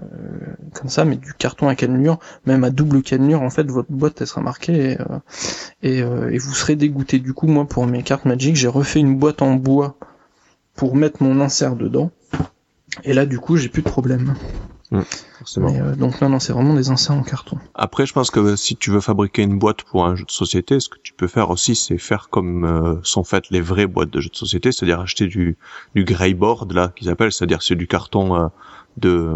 comme ça, mais du carton à cannelure, même à double cannelure, en fait votre boîte elle sera marquée et, euh, et, euh, et vous serez dégoûté. Du coup moi pour mes cartes Magic j'ai refait une boîte en bois pour mettre mon insert dedans, et là du coup j'ai plus de problème. Mmh, mais, euh, donc non non c'est vraiment des inserts en carton. Après je pense que si tu veux fabriquer une boîte pour un jeu de société, ce que tu peux faire aussi c'est faire comme euh, sont faites les vraies boîtes de jeux de société, c'est-à-dire acheter du du greyboard là qu'ils appellent, c'est-à-dire c'est du carton euh, de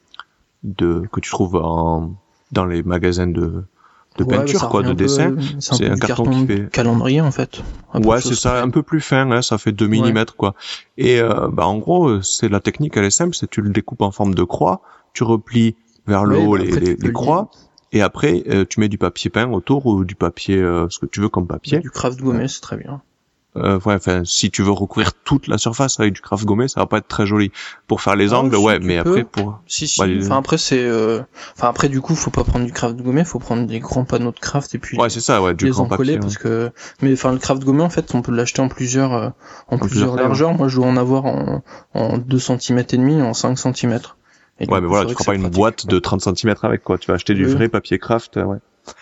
de que tu trouves en dans les magasins de de ouais, peinture quoi, de dessin. Peu, c'est un, c'est un carton, carton qui fait calendrier en fait. Ouais, c'est ça, un peu plus fin, hein, ça fait deux millimètres quoi. Et euh, bah en gros, c'est la technique, elle est simple, c'est tu le découpes en forme de croix, tu replies vers le ouais, haut bah, les, les, les croix, et après euh, tu mets du papier peint autour ou du papier euh, ce que tu veux comme papier. Du craft gommé, c'est très bien. Euh, ouais, enfin, si tu veux recouvrir toute la surface avec du craft gommé, ça va pas être très joli. Pour faire les ah, angles, si, ouais, mais peux. après pour. Si si. Bah, les... Enfin après c'est, euh... enfin après du coup faut pas prendre du craft gommé, faut prendre des grands panneaux de craft et puis. Ouais, c'est ça, ouais, du les grand encoller papier. Parce que, mais enfin le craft gommé en fait on peut l'acheter en plusieurs, euh, en, en plusieurs, plusieurs largeurs. Moi je dois en avoir en, en deux centimètres et demi, en cinq centimètres. Et ouais, mais voilà, tu feras pas une pratique, boîte quoi. De trente centimètres avec quoi. Tu vas acheter du oui. vrai papier craft, ouais.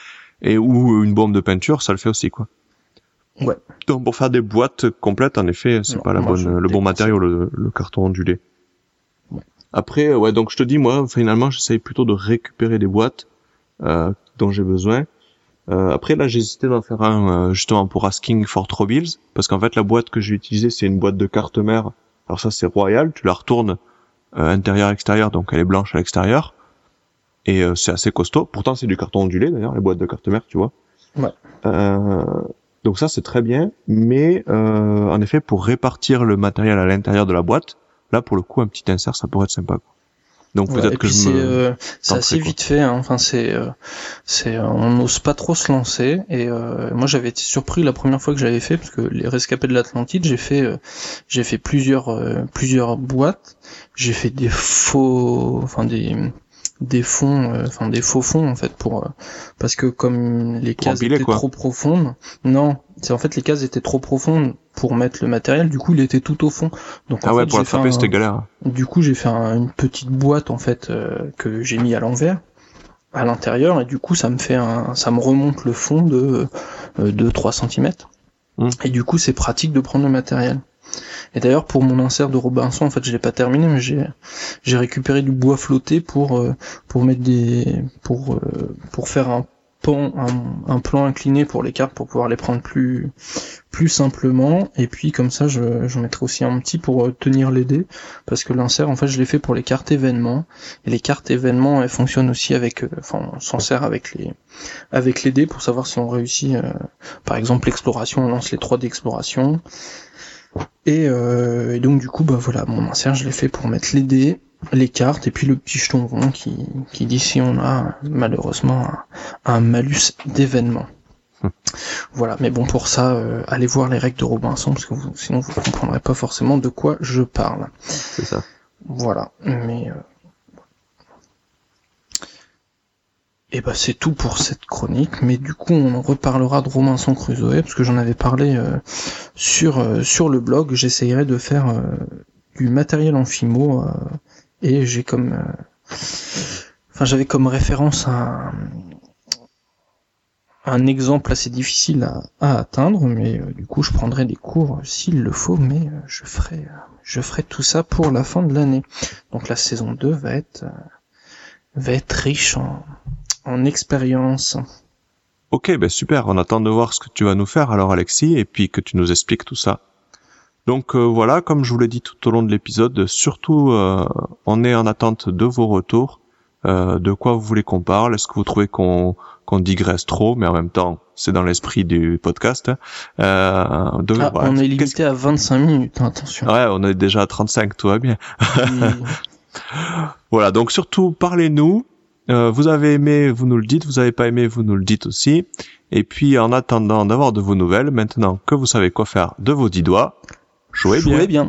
Et ou une bombe de peinture, ça le fait aussi quoi. Ouais. Donc pour faire des boîtes complètes, en effet, c'est non, pas la bonne, le bon matériau, le, le carton ondulé. Ouais. Après, ouais, donc je te dis, moi, finalement, j'essaye plutôt de récupérer des boîtes euh, dont j'ai besoin. Euh, après, là, j'ai hésité d'en faire un euh, justement pour Asking for Troubles, parce qu'en fait, la boîte que j'ai utilisée, c'est une boîte de carte mère. Alors ça, c'est royal. Tu la retournes euh, intérieur-extérieur, donc elle est blanche à l'extérieur, et euh, c'est assez costaud. Pourtant, c'est du carton ondulé, d'ailleurs, les boîtes de carte mère, tu vois. Ouais. Euh, Donc ça c'est très bien, mais euh, en effet pour répartir le matériel à l'intérieur de la boîte, là pour le coup un petit insert ça pourrait être sympa. Donc ouais, peut-être que je c'est, me euh, c'est assez vite fait, hein. Enfin c'est, euh, c'est, on n'ose pas trop se lancer. Et euh, moi j'avais été surpris la première fois que j'avais fait, parce que les Rescapés de l'Atlantide, j'ai fait, euh, j'ai fait plusieurs, euh, plusieurs boîtes. J'ai fait des faux, enfin des des fonds, enfin euh, des faux fonds en fait pour euh, parce que comme les cases empiler, étaient quoi. trop profondes, non, c'est en fait les cases étaient trop profondes pour mettre le matériel, du coup il était tout au fond. Donc ah en ouais fait, pour l'attraper c'était galère. Du coup j'ai fait un, une petite boîte en fait euh, que j'ai mis à l'envers à l'intérieur, et du coup ça me fait un, ça me remonte le fond de euh, de trois centimètres. Mmh. Et du coup c'est pratique de prendre le matériel. Et d'ailleurs pour mon insert de Robinson, en fait je l'ai pas terminé, mais j'ai j'ai récupéré du bois flotté pour euh, pour mettre des pour euh, pour faire un pan, un, un plan incliné pour les cartes pour pouvoir les prendre plus plus simplement, et puis comme ça je j'en mettrai aussi un petit pour tenir les dés, parce que l'insert en fait je l'ai fait pour les cartes événements, et les cartes événements elles fonctionnent aussi avec, enfin on s'en sert avec les avec les dés pour savoir si on réussit, euh, par exemple l'exploration, on lance les trois dés d'exploration, et, euh, et donc du coup bah voilà, mon insert je l'ai fait pour mettre les dés, les cartes, et puis le petit jeton rond qui, qui dit si on a malheureusement un, un malus d'événement. Hum. Voilà, mais bon, pour ça, euh, allez voir les règles de Robinson, parce que vous, sinon vous comprendrez pas forcément de quoi je parle. C'est ça. Voilà, mais... Euh... Et bah c'est tout pour cette chronique, mais du coup on en reparlera de Robinson Crusoe, parce que j'en avais parlé euh, sur, euh, sur le blog, j'essayerai de faire euh, du matériel en Fimo, euh, et j'ai comme... Euh... Enfin j'avais comme référence un... un exemple assez difficile à, à atteindre, mais euh, du coup je prendrai des cours euh, s'il le faut, mais euh, je ferai euh, je ferai tout ça pour la fin de l'année. Donc la saison deux va être euh, va être riche en, en expérience. Ok, ben super, on attend de voir ce que tu vas nous faire alors Alexis, et puis que tu nous expliques tout ça. Donc euh, voilà, comme je vous l'ai dit tout au long de l'épisode, surtout euh, on est en attente de vos retours, euh, de quoi vous voulez qu'on parle, est-ce que vous trouvez qu'on qu'on digresse trop, mais en même temps, c'est dans l'esprit du podcast. Euh, de, ah, voilà. On est limité à vingt-cinq minutes, hein, attention. Ouais, on est déjà à trente-cinq, tout va bien. Et... Voilà, donc surtout, parlez-nous. Euh, vous avez aimé, vous nous le dites. Vous avez pas aimé, vous nous le dites aussi. Et puis, en attendant d'avoir de vos nouvelles, maintenant que vous savez quoi faire de vos dix doigts, jouez, jouez bien. bien.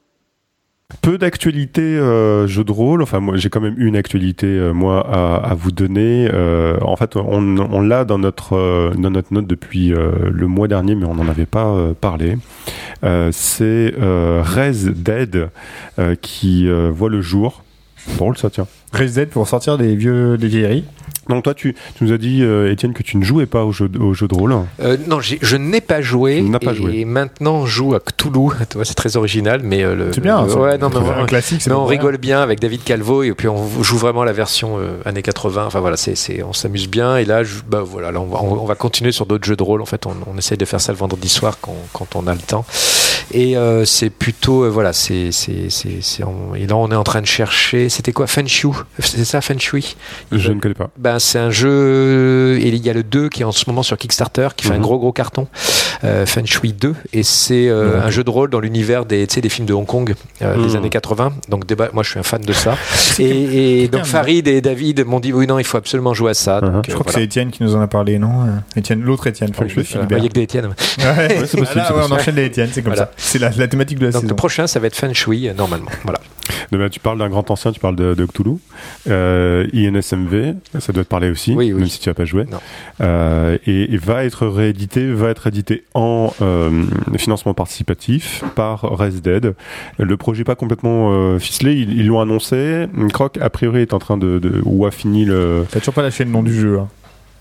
Peu d'actualité euh, jeu de rôle. Enfin, moi, j'ai quand même une actualité euh, moi à, à vous donner. Euh, en fait, on, on l'a dans notre euh, dans notre note depuis euh, le mois dernier, mais on n'en avait pas euh, parlé. Euh, c'est euh, Res Dead euh, qui euh, voit le jour. Drôle ça, tiens. Res Dead pour sortir des vieux des vieilleries. Donc toi, tu, tu nous as dit, euh, Étienne, que tu ne jouais pas au jeu, au jeu de rôle. Euh, non, j'ai, je n'ai pas joué. Tu n'as pas et, joué. et maintenant, je joue à Cthulhu. Tu vois, c'est très original, mais euh, le. C'est bien. Le, ça. ouais, non, mais un on, classique. C'est mais on pas rigole bien avec David Calvo et puis on joue vraiment la version euh, années quatre-vingts. Enfin voilà, c'est, c'est, on s'amuse bien. Et là, je, bah voilà, là, on va, on, on va continuer sur d'autres jeux de rôle. En fait, on, on essaye de faire ça le vendredi soir quand, quand on a le temps. Et euh, c'est plutôt, euh, voilà, c'est, c'est, c'est, c'est on, et là, on est en train de chercher. C'était quoi, Feng Shui? C'est ça, Feng Shui? Je ne connais pas. Ben, c'est un jeu. Et il y a le deux qui est en ce moment sur Kickstarter, qui fait mmh. un gros gros carton, euh, Feng Shui deux, et c'est euh, mmh. un jeu de rôle dans l'univers des, tu sais, des films de Hong Kong euh, mmh. des années quatre-vingts. Donc débat, moi je suis un fan de ça. et et donc Farid et David m'ont dit oui non il faut absolument jouer à ça. Mmh. Donc, je euh, crois voilà. que c'est Étienne qui nous en a parlé, non? Étienne, l'autre Étienne, Feng Shui, Il n'y a que des Étienne. Ouais, ouais, c'est possible. Ah là, ouais, on enchaîne les Étienne, c'est comme voilà. ça. C'est la, la thématique de la donc, saison. Le prochain ça va être Feng Shui euh, normalement. Voilà. Demain, tu parles d'un grand ancien, tu parles de, de Cthulhu. Euh, I N S M V, ça doit te parler aussi, oui, oui. même si tu n'as pas joué. Non. Euh, et, et va être réédité, va être édité en euh, financement participatif par Res Dead. Le projet n'est pas complètement euh, ficelé, ils, ils l'ont annoncé. Croc, a priori, est en train de, de ou a fini le. T'as toujours pas lâché le nom du jeu. Hein.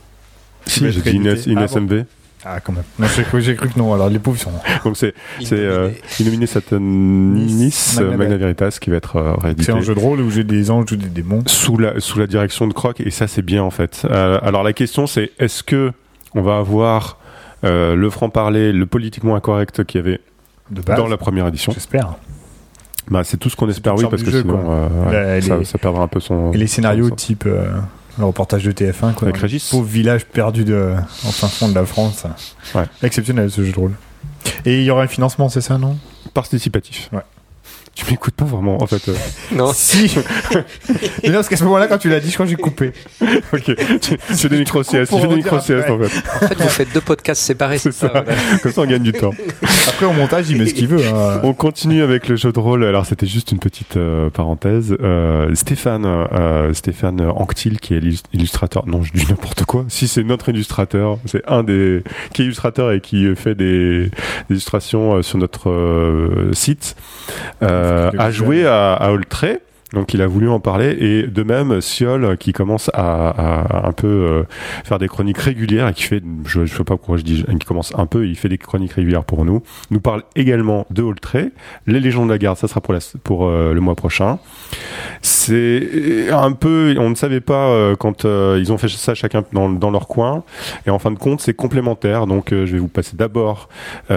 Si, j'ai dit I N S M V. Ah, quand même. Non, j'ai, cru, j'ai cru que non. Alors, les pauvres sont. Donc, c'est, c'est euh, Illuminé Satanis, Magna, Magna Veritas, qui va être euh, réédité. C'est un jeu de rôle où j'ai des anges ou des démons. Sous la, sous la direction de Croc, et ça, c'est bien, en fait. Euh, alors, la question, c'est est-ce que on va avoir euh, le franc-parler, le politiquement incorrect qu'il y avait de base, dans la première édition? J'espère. Bah, c'est tout ce qu'on c'est espère, oui, parce que jeu, sinon, euh, ouais, ça, les... ça perdra un peu son. Et les scénarios son type. Euh... Le reportage de T F un, quoi. Avec Régis. Pauvre village perdu de, en fin fond de la France. Ouais. Exceptionnel, ce jeu de rôle. Et il y aura un financement, c'est ça, non? Participatif. Ouais. Tu m'écoutes pas vraiment, en fait. Euh... Non. Si. Mais non, parce qu'à ce moment-là, quand tu l'as dit, je crois que j'ai coupé. Ok. Tu fais des micro-siestes. Tu fais des micro-siestes, en fait. En fait, vous faites deux podcasts séparés, c'est, c'est ça. ça voilà. Comme ça, on gagne du temps. Après, au montage, il met ce qu'il veut. Hein. On continue avec le jeu de rôle. Alors, c'était juste une petite euh, parenthèse. Euh, Stéphane, euh, Stéphane Anctil, qui est illustrateur. Non, je dis n'importe quoi. Si c'est notre illustrateur, c'est un des qui est illustrateur et qui fait des, des illustrations euh, sur notre euh, site. Euh, Euh, a joué à, à Oltré, donc il a voulu en parler, et de même Siol qui commence à, à un peu euh, faire des chroniques régulières et qui fait, je ne sais pas pourquoi je dis, qui commence un peu, il fait des chroniques régulières pour nous, nous parle également de Oltré, les légendes de la garde, ça sera pour, la, pour euh, le mois prochain. c'est un peu, on ne savait pas euh, quand euh, ils ont fait ça chacun dans, dans leur coin, et en fin de compte c'est complémentaire. Donc euh, je vais vous passer d'abord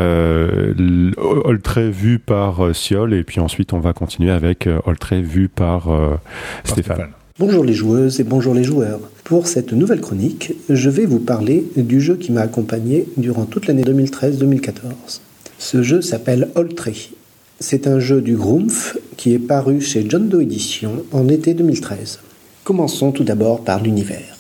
euh, Oltré vu par euh, Siol, et puis ensuite on va continuer avec euh, Oltré vu par, euh, par Stéphane. Stéphane. Bonjour les joueuses et bonjour les joueurs. Pour cette nouvelle chronique, je vais vous parler du jeu qui m'a accompagné durant toute l'année deux mille treize deux mille quatorze. Ce jeu s'appelle Oltré. C'est un jeu du Grumpf qui est paru chez John Doe Éditions en été deux mille treize. Commençons tout d'abord par l'univers.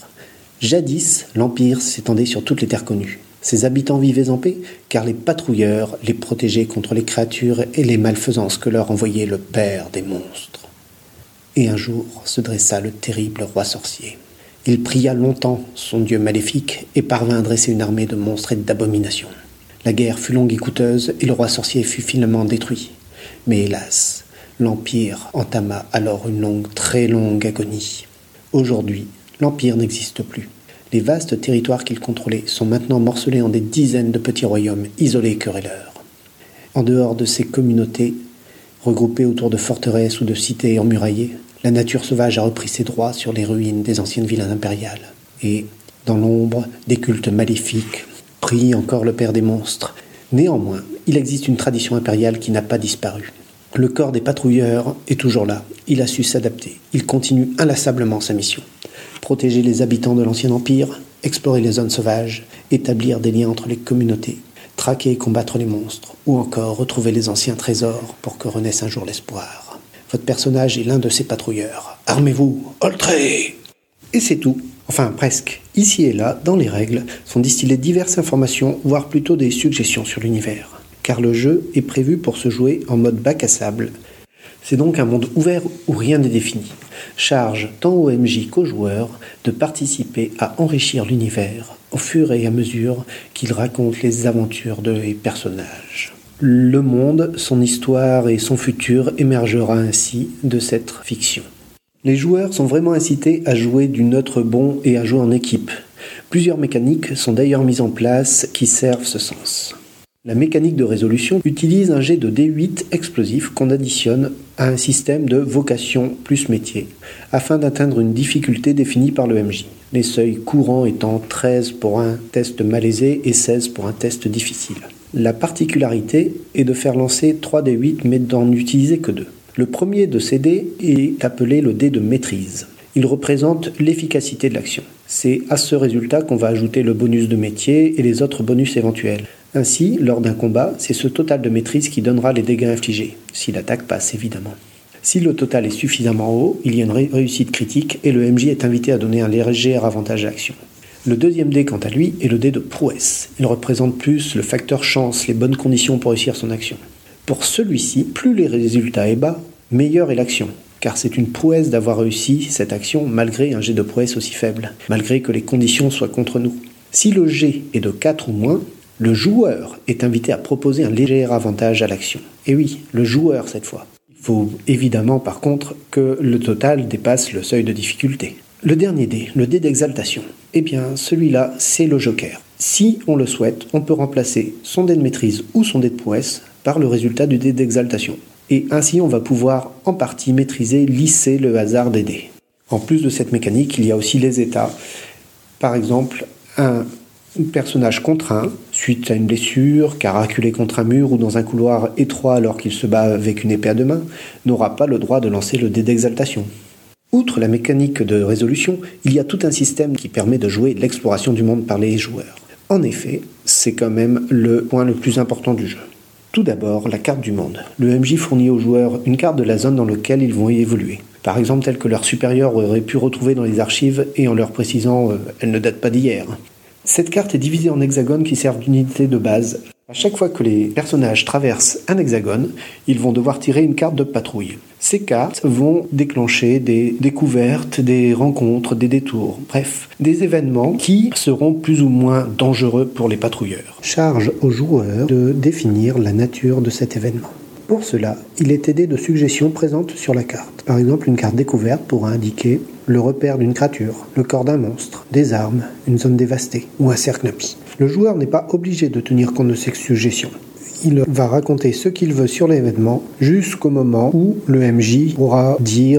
Jadis, l'Empire s'étendait sur toutes les terres connues. Ses habitants vivaient en paix, car les patrouilleurs les protégeaient contre les créatures et les malfaisances que leur envoyait le père des monstres. Et un jour se dressa le terrible roi sorcier. Il pria longtemps son dieu maléfique et parvint à dresser une armée de monstres et d'abominations. La guerre fut longue et coûteuse et le roi sorcier fut finalement détruit. Mais hélas, l'Empire entama alors une longue, très longue agonie. Aujourd'hui, l'Empire n'existe plus. Les vastes territoires qu'il contrôlait sont maintenant morcelés en des dizaines de petits royaumes isolés et querelleurs. En dehors de ces communautés, regroupées autour de forteresses ou de cités emmuraillées, la nature sauvage a repris ses droits sur les ruines des anciennes villes impériales. Et, dans l'ombre, des cultes maléfiques prient encore le père des monstres. Néanmoins, il existe une tradition impériale qui n'a pas disparu. Le corps des patrouilleurs est toujours là. Il a su s'adapter. Il continue inlassablement sa mission. Protéger les habitants de l'ancien empire, explorer les zones sauvages, établir des liens entre les communautés, traquer et combattre les monstres, ou encore retrouver les anciens trésors pour que renaisse un jour l'espoir. Votre personnage est l'un de ces patrouilleurs. Armez-vous, Oltré! Et c'est tout. Enfin, presque. Ici et là, dans les règles, sont distillées diverses informations, voire plutôt des suggestions sur l'univers. Car le jeu est prévu pour se jouer en mode bac à sable. C'est donc un monde ouvert où rien n'est défini. Charge tant au M J qu'aux joueurs de participer à enrichir l'univers au fur et à mesure qu'il raconte les aventures des personnages. Le monde, son histoire et son futur émergera ainsi de cette fiction. Les joueurs sont vraiment incités à jouer du neutre bon et à jouer en équipe. Plusieurs mécaniques sont d'ailleurs mises en place qui servent ce sens. La mécanique de résolution utilise un jet de D huit explosif qu'on additionne à un système de vocation plus métier, afin d'atteindre une difficulté définie par le M J. Les seuils courants étant treize pour un test malaisé et seize pour un test difficile. La particularité est de faire lancer trois D huit mais d'en utiliser que deux. Le premier de ces dés est appelé le dé de maîtrise. Il représente l'efficacité de l'action. C'est à ce résultat qu'on va ajouter le bonus de métier et les autres bonus éventuels. Ainsi, lors d'un combat, c'est ce total de maîtrise qui donnera les dégâts infligés, si l'attaque passe évidemment. Si le total est suffisamment haut, il y a une ré- réussite critique et le M J est invité à donner un léger avantage à l'action. Le deuxième dé, quant à lui, est le dé de prouesse. Il représente plus le facteur chance, les bonnes conditions pour réussir son action. Pour celui-ci, plus les résultats est bas, meilleure est l'action, car c'est une prouesse d'avoir réussi cette action malgré un jet de prouesse aussi faible, malgré que les conditions soient contre nous. Si le jet est de quatre ou moins, le joueur est invité à proposer un léger avantage à l'action. Et oui, le joueur cette fois. Il faut évidemment par contre que le total dépasse le seuil de difficulté. Le dernier dé, le dé d'exaltation, eh bien celui-là c'est le joker. Si on le souhaite, on peut remplacer son dé de maîtrise ou son dé de prouesse par le résultat du dé d'exaltation. Et ainsi on va pouvoir en partie maîtriser, lisser le hasard des dés. En plus de cette mécanique, il y a aussi les états. Par exemple, un personnage contraint, suite à une blessure, caraculé contre un mur ou dans un couloir étroit alors qu'il se bat avec une épée à deux mains, n'aura pas le droit de lancer le dé d'exaltation. Outre la mécanique de résolution, il y a tout un système qui permet de jouer l'exploration du monde par les joueurs. En effet, c'est quand même le point le plus important du jeu. Tout d'abord, la carte du monde. Le M J fournit aux joueurs une carte de la zone dans laquelle ils vont y évoluer. Par exemple, telle que leur supérieur aurait pu retrouver dans les archives et en leur précisant euh, « elle ne date pas d'hier ». Cette carte est divisée en hexagones qui servent d'unité de base. À chaque fois que les personnages traversent un hexagone, ils vont devoir tirer une carte de patrouille. Ces cartes vont déclencher des découvertes, des rencontres, des détours, bref, des événements qui seront plus ou moins dangereux pour les patrouilleurs. Charge au joueur de définir la nature de cet événement. Pour cela, il est aidé de suggestions présentes sur la carte. Par exemple, une carte découverte pourra indiquer le repère d'une créature, le corps d'un monstre, des armes, une zone dévastée ou un cercle impie. Le joueur n'est pas obligé de tenir compte de ces suggestions. Il va raconter ce qu'il veut sur l'événement jusqu'au moment où le M J pourra dire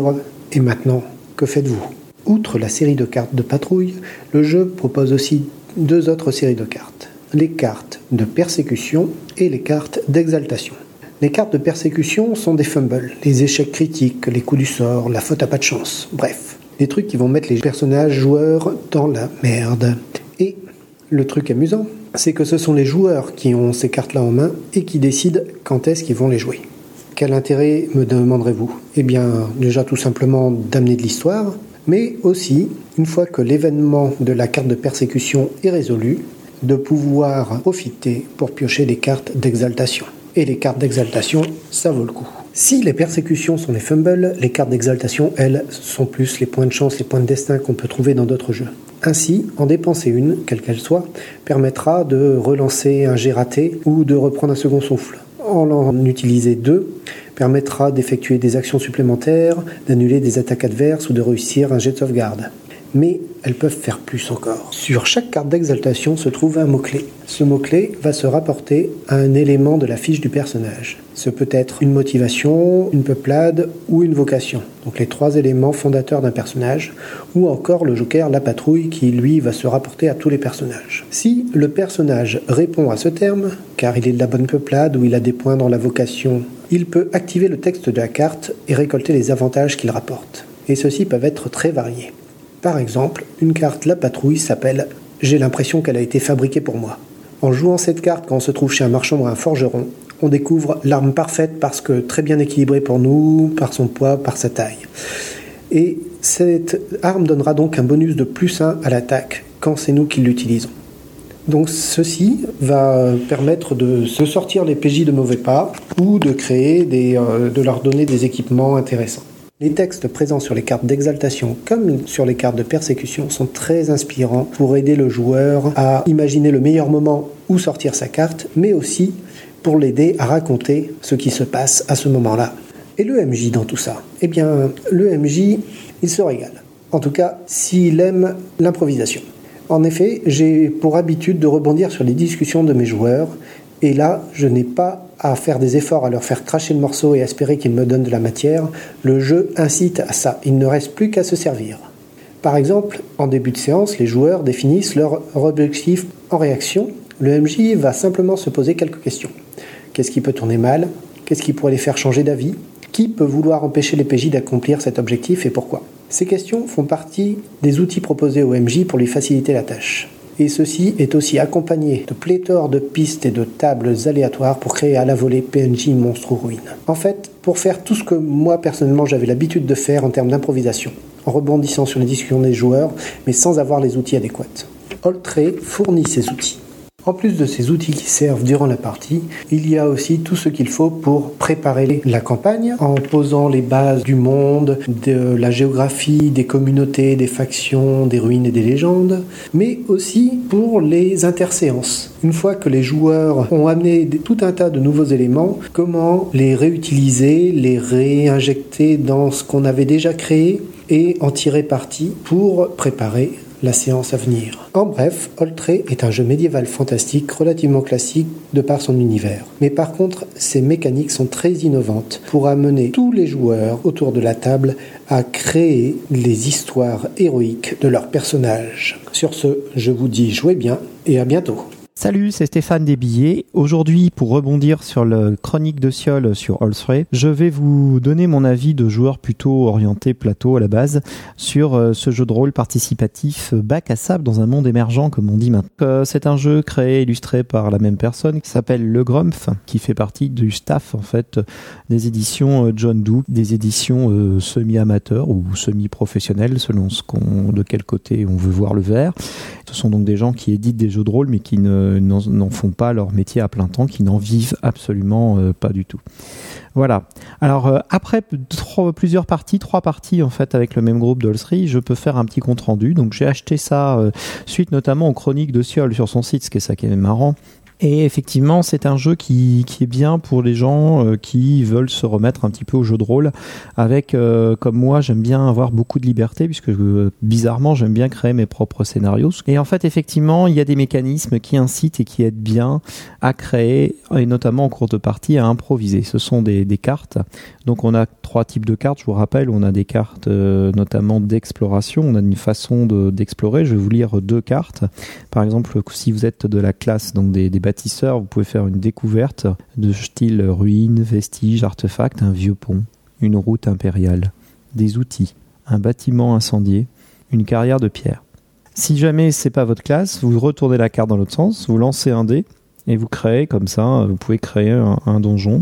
Et maintenant, que faites-vous ? Outre la série de cartes de patrouille, le jeu propose aussi deux autres séries de cartes. Les cartes de persécution et les cartes d'exaltation. Les cartes de persécution sont des fumbles, les échecs critiques, les coups du sort, la faute à pas de chance, bref. Des trucs qui vont mettre les personnages joueurs dans la merde. Et le truc amusant, c'est que ce sont les joueurs qui ont ces cartes-là en main et qui décident quand est-ce qu'ils vont les jouer. Quel intérêt, me demanderez-vous ? Eh bien, déjà tout simplement d'amener de l'histoire, mais aussi, une fois que l'événement de la carte de persécution est résolu, de pouvoir profiter pour piocher des cartes d'exaltation. Et les cartes d'exaltation, ça vaut le coup. Si les persécutions sont les fumbles, les cartes d'exaltation, elles, sont plus les points de chance, les points de destin qu'on peut trouver dans d'autres jeux. Ainsi, en dépenser une, quelle qu'elle soit, permettra de relancer un jet raté ou de reprendre un second souffle. En utiliser deux, permettra d'effectuer des actions supplémentaires, d'annuler des attaques adverses ou de réussir un jet de sauvegarde. Mais elles peuvent faire plus encore. Sur chaque carte d'exaltation se trouve un mot-clé. Ce mot-clé va se rapporter à un élément de la fiche du personnage. Ce peut être une motivation, une peuplade ou une vocation. Donc les trois éléments fondateurs d'un personnage, ou encore le joker, la patrouille, qui lui va se rapporter à tous les personnages. Si le personnage répond à ce terme, car il est de la bonne peuplade ou il a des points dans la vocation, il peut activer le texte de la carte et récolter les avantages qu'il rapporte. Et ceux-ci peuvent être très variés. Par exemple, une carte La Patrouille s'appelle « J'ai l'impression qu'elle a été fabriquée pour moi ». En jouant cette carte quand on se trouve chez un marchand ou un forgeron, on découvre l'arme parfaite parce que très bien équilibrée pour nous, par son poids, par sa taille. Et cette arme donnera donc un bonus de plus un à l'attaque quand c'est nous qui l'utilisons. Donc ceci va permettre de se sortir les P J de mauvais pas ou de créer des, euh, de leur donner des équipements intéressants. Les textes présents sur les cartes d'exaltation comme sur les cartes de persécution sont très inspirants pour aider le joueur à imaginer le meilleur moment où sortir sa carte, mais aussi pour l'aider à raconter ce qui se passe à ce moment-là. Et le M J dans tout ça ? Eh bien, le M J, il se régale. En tout cas, s'il aime l'improvisation. En effet, j'ai pour habitude de rebondir sur les discussions de mes joueurs, et là, je n'ai pas à faire des efforts à leur faire cracher le morceau et à espérer qu'ils me donnent de la matière. Le jeu incite à ça, il ne reste plus qu'à se servir. Par exemple, en début de séance, les joueurs définissent leur objectif en réaction. Le M J va simplement se poser quelques questions. Qu'est-ce qui peut tourner mal ? Qu'est-ce qui pourrait les faire changer d'avis ? Qui peut vouloir empêcher les P J d'accomplir cet objectif et pourquoi ? Ces questions font partie des outils proposés au M J pour lui faciliter la tâche. Et ceci est aussi accompagné de pléthore de pistes et de tables aléatoires pour créer à la volée P N J monstres ou ruines. En fait, pour faire tout ce que moi personnellement j'avais l'habitude de faire en termes d'improvisation, en rebondissant sur les discussions des joueurs, mais sans avoir les outils adéquats. Oltré fournit ces outils. En plus de ces outils qui servent durant la partie, il y a aussi tout ce qu'il faut pour préparer la campagne, en posant les bases du monde, de la géographie, des communautés, des factions, des ruines et des légendes, mais aussi pour les interséances. Une fois que les joueurs ont amené tout un tas de nouveaux éléments, comment les réutiliser, les réinjecter dans ce qu'on avait déjà créé et en tirer parti pour préparer la séance à venir. En bref, Oltré est un jeu médiéval fantastique relativement classique de par son univers. Mais par contre, ses mécaniques sont très innovantes pour amener tous les joueurs autour de la table à créer les histoires héroïques de leurs personnages. Sur ce, je vous dis jouez bien et à bientôt. Salut, c'est Stéphane Desbillets. Aujourd'hui, pour rebondir sur le chronique de Siol sur Oltré, je vais vous donner mon avis de joueur plutôt orienté plateau à la base sur euh, ce jeu de rôle participatif bac à sable dans un monde émergent, comme on dit maintenant. Euh, c'est un jeu créé et illustré par la même personne qui s'appelle Le Grumpf, qui fait partie du staff en fait des éditions John Doe, des éditions euh, semi-amateurs ou semi-professionnelles selon ce qu'on, de quel côté on veut voir le verre. Ce sont donc des gens qui éditent des jeux de rôle mais qui ne N'en, n'en font pas leur métier à plein temps, qui n'en vivent absolument euh, pas du tout. Voilà. Alors euh, après trois, plusieurs parties, trois parties en fait avec le même groupe d'Oltré, je peux faire un petit compte rendu. Donc j'ai acheté ça euh, suite notamment aux chroniques de Siol sur son site, ce qui est ça qui est marrant. Et effectivement, c'est un jeu qui, qui est bien pour les gens euh, qui veulent se remettre un petit peu au jeu de rôle. Avec, euh, comme moi, j'aime bien avoir beaucoup de liberté, puisque euh, bizarrement, j'aime bien créer mes propres scénarios. Et en fait, effectivement, il y a des mécanismes qui incitent et qui aident bien à créer, et notamment en cours de partie, à improviser. Ce sont des, des cartes. Donc, on a trois types de cartes. Je vous rappelle, on a des cartes euh, notamment d'exploration. On a une façon de, d'explorer. Je vais vous lire deux cartes. Par exemple, si vous êtes de la classe donc des, des bâtisseurs, vous pouvez faire une découverte de style ruines, vestiges, artefacts, un vieux pont, une route impériale, des outils, un bâtiment incendié, une carrière de pierre. Si jamais c'est pas votre classe, vous retournez la carte dans l'autre sens, vous lancez un dé et vous créez comme ça, vous pouvez créer un, un donjon.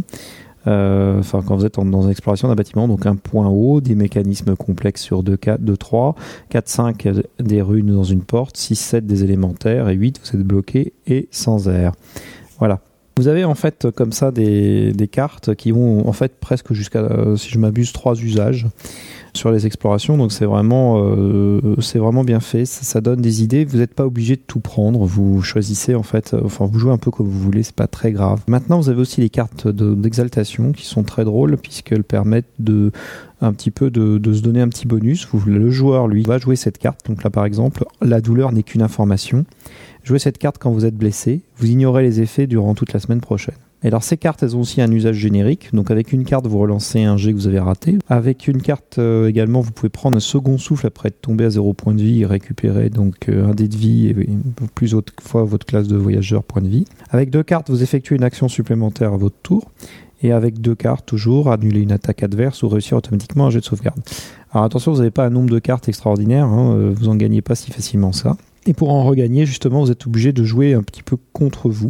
Euh, enfin, quand vous êtes en, dans l'exploration d'un bâtiment, donc un point haut, des mécanismes complexes sur deux, quatre, deux, trois, quatre, cinq des runes dans une porte, six, sept des élémentaires et huit vous êtes bloqué et sans air. Voilà. Vous avez en fait comme ça des, des cartes qui ont en fait presque jusqu'à, euh, si je m'abuse, trois usages sur les explorations, donc c'est vraiment, euh, c'est vraiment bien fait, ça, ça donne des idées, vous n'êtes pas obligé de tout prendre, vous choisissez en fait, enfin vous jouez un peu comme vous voulez, c'est pas très grave. Maintenant vous avez aussi les cartes de, d'exaltation qui sont très drôles puisqu'elles permettent de un petit peu de, de se donner un petit bonus. Vous, le joueur lui va jouer cette carte, donc là par exemple, la douleur n'est qu'une information. Jouez cette carte quand vous êtes blessé, vous ignorez les effets durant toute la semaine prochaine. Et alors ces cartes, elles ont aussi un usage générique. Donc avec une carte, vous relancez un jet que vous avez raté. Avec une carte euh, également, vous pouvez prendre un second souffle après être tombé à zéro point de vie et récupérer donc euh, un dé de vie et plus autre fois votre classe de voyageur point de vie. Avec deux cartes, vous effectuez une action supplémentaire à votre tour. Et avec deux cartes, toujours, annuler une attaque adverse ou réussir automatiquement un jet de sauvegarde. Alors attention, vous n'avez pas un nombre de cartes extraordinaire, hein, vous n'en gagnez pas si facilement ça. Et pour en regagner, justement, vous êtes obligé de jouer un petit peu contre vous.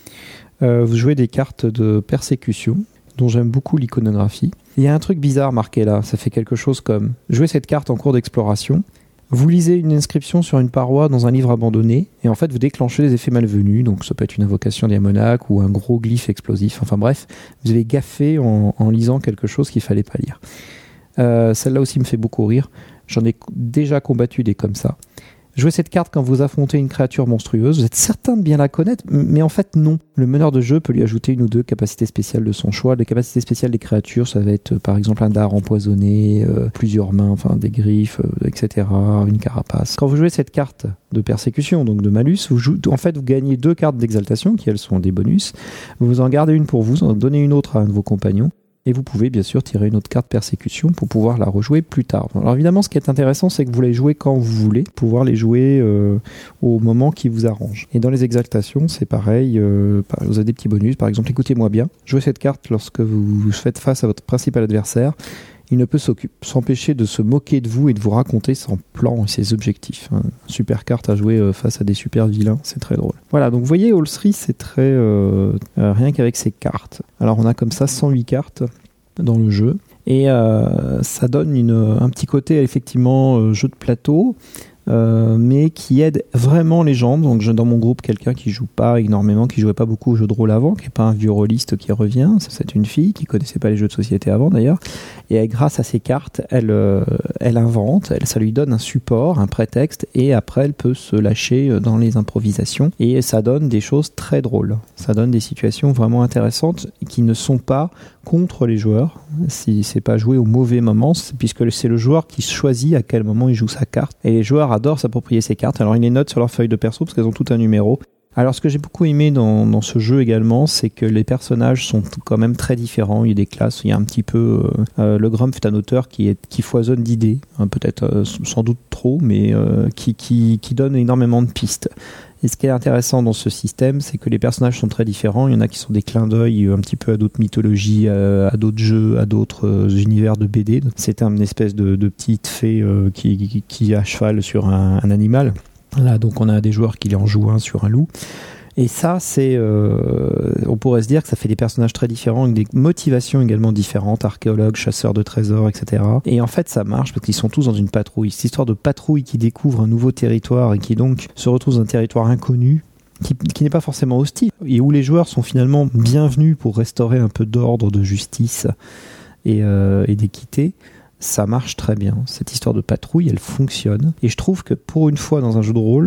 Euh, vous jouez des cartes de persécution, dont j'aime beaucoup l'iconographie. Il y a un truc bizarre marqué là, ça fait quelque chose comme jouez cette carte en cours d'exploration, vous lisez une inscription sur une paroi dans un livre abandonné, et en fait vous déclenchez des effets malvenus, donc ça peut être une invocation démoniaque ou un gros glyphe explosif, enfin bref, vous avez gaffé en, en lisant quelque chose qu'il fallait pas lire. Euh, celle-là aussi me fait beaucoup rire, j'en ai déjà combattu des comme ça. Jouez cette carte quand vous affrontez une créature monstrueuse. Vous êtes certain de bien la connaître, mais en fait non. Le meneur de jeu peut lui ajouter une ou deux capacités spéciales de son choix. Les capacités spéciales des créatures, ça va être par exemple un dard empoisonné, euh, plusieurs mains, enfin des griffes, euh, et cetera, une carapace. Quand vous jouez cette carte de persécution, donc de malus, vous jouez, en fait vous gagnez deux cartes d'exaltation qui elles sont des bonus. Vous en gardez une pour vous, en donnez une autre à un de vos compagnons. Et vous pouvez bien sûr tirer une autre carte persécution pour pouvoir la rejouer plus tard. Alors évidemment, ce qui est intéressant, c'est que vous les jouez quand vous voulez, pouvoir les jouer euh, au moment qui vous arrange. Et dans les exaltations, c'est pareil, euh, vous avez des petits bonus. Par exemple, écoutez-moi bien, jouez cette carte lorsque vous faites face à votre principal adversaire. Il ne peut s'empêcher de se moquer de vous et de vous raconter son plan et ses objectifs. Super carte à jouer face à des super vilains, c'est très drôle. Voilà, donc vous voyez, All three, c'est très... Euh, euh, rien qu'avec ses cartes. Alors on a comme ça cent huit cartes dans le jeu. Et euh, ça donne une, un petit côté, effectivement, euh, jeu de plateau, euh, mais qui aide vraiment les gens. Donc j'ai dans mon groupe quelqu'un qui joue pas énormément, qui jouait pas beaucoup au jeu de rôle avant, qui est pas un vieux rôliste qui revient. C'est une fille qui connaissait pas les jeux de société avant d'ailleurs. Et grâce à ces cartes, elle, euh, elle invente, elle, ça lui donne un support, un prétexte, et après elle peut se lâcher dans les improvisations. Et ça donne des choses très drôles. Ça donne des situations vraiment intéressantes qui ne sont pas contre les joueurs, si c'est pas joué au mauvais moment, c'est, puisque c'est le joueur qui choisit à quel moment il joue sa carte. Et les joueurs adorent s'approprier ces cartes. Alors ils les notent sur leur feuille de perso parce qu'elles ont tout un numéro. Alors ce que j'ai beaucoup aimé dans, dans ce jeu également, c'est que les personnages sont quand même très différents. Il y a des classes, il y a un petit peu... Euh, euh, le Grumpf est un auteur qui, est, qui foisonne d'idées, hein, peut-être euh, sans doute trop, mais euh, qui, qui, qui donne énormément de pistes. Et ce qui est intéressant dans ce système, c'est que les personnages sont très différents. Il y en a qui sont des clins d'œil un petit peu à d'autres mythologies, à, à d'autres jeux, à d'autres euh, univers de B D. C'est une espèce de, de petite fée euh, qui, qui, qui est à cheval sur un, un animal. Là, donc on a des joueurs qui en jouent un sur un loup. Et ça, c'est, euh, on pourrait se dire que ça fait des personnages très différents, avec des motivations également différentes, archéologues, chasseurs de trésors, et cetera. Et en fait, ça marche parce qu'ils sont tous dans une patrouille. Cette histoire de patrouille qui découvre un nouveau territoire et qui donc se retrouve dans un territoire inconnu, qui, qui n'est pas forcément hostile, et où les joueurs sont finalement bienvenus pour restaurer un peu d'ordre, de justice et, euh, et d'équité. Ça marche très bien. Cette histoire de patrouille, elle fonctionne. Et je trouve que pour une fois dans un jeu de rôle,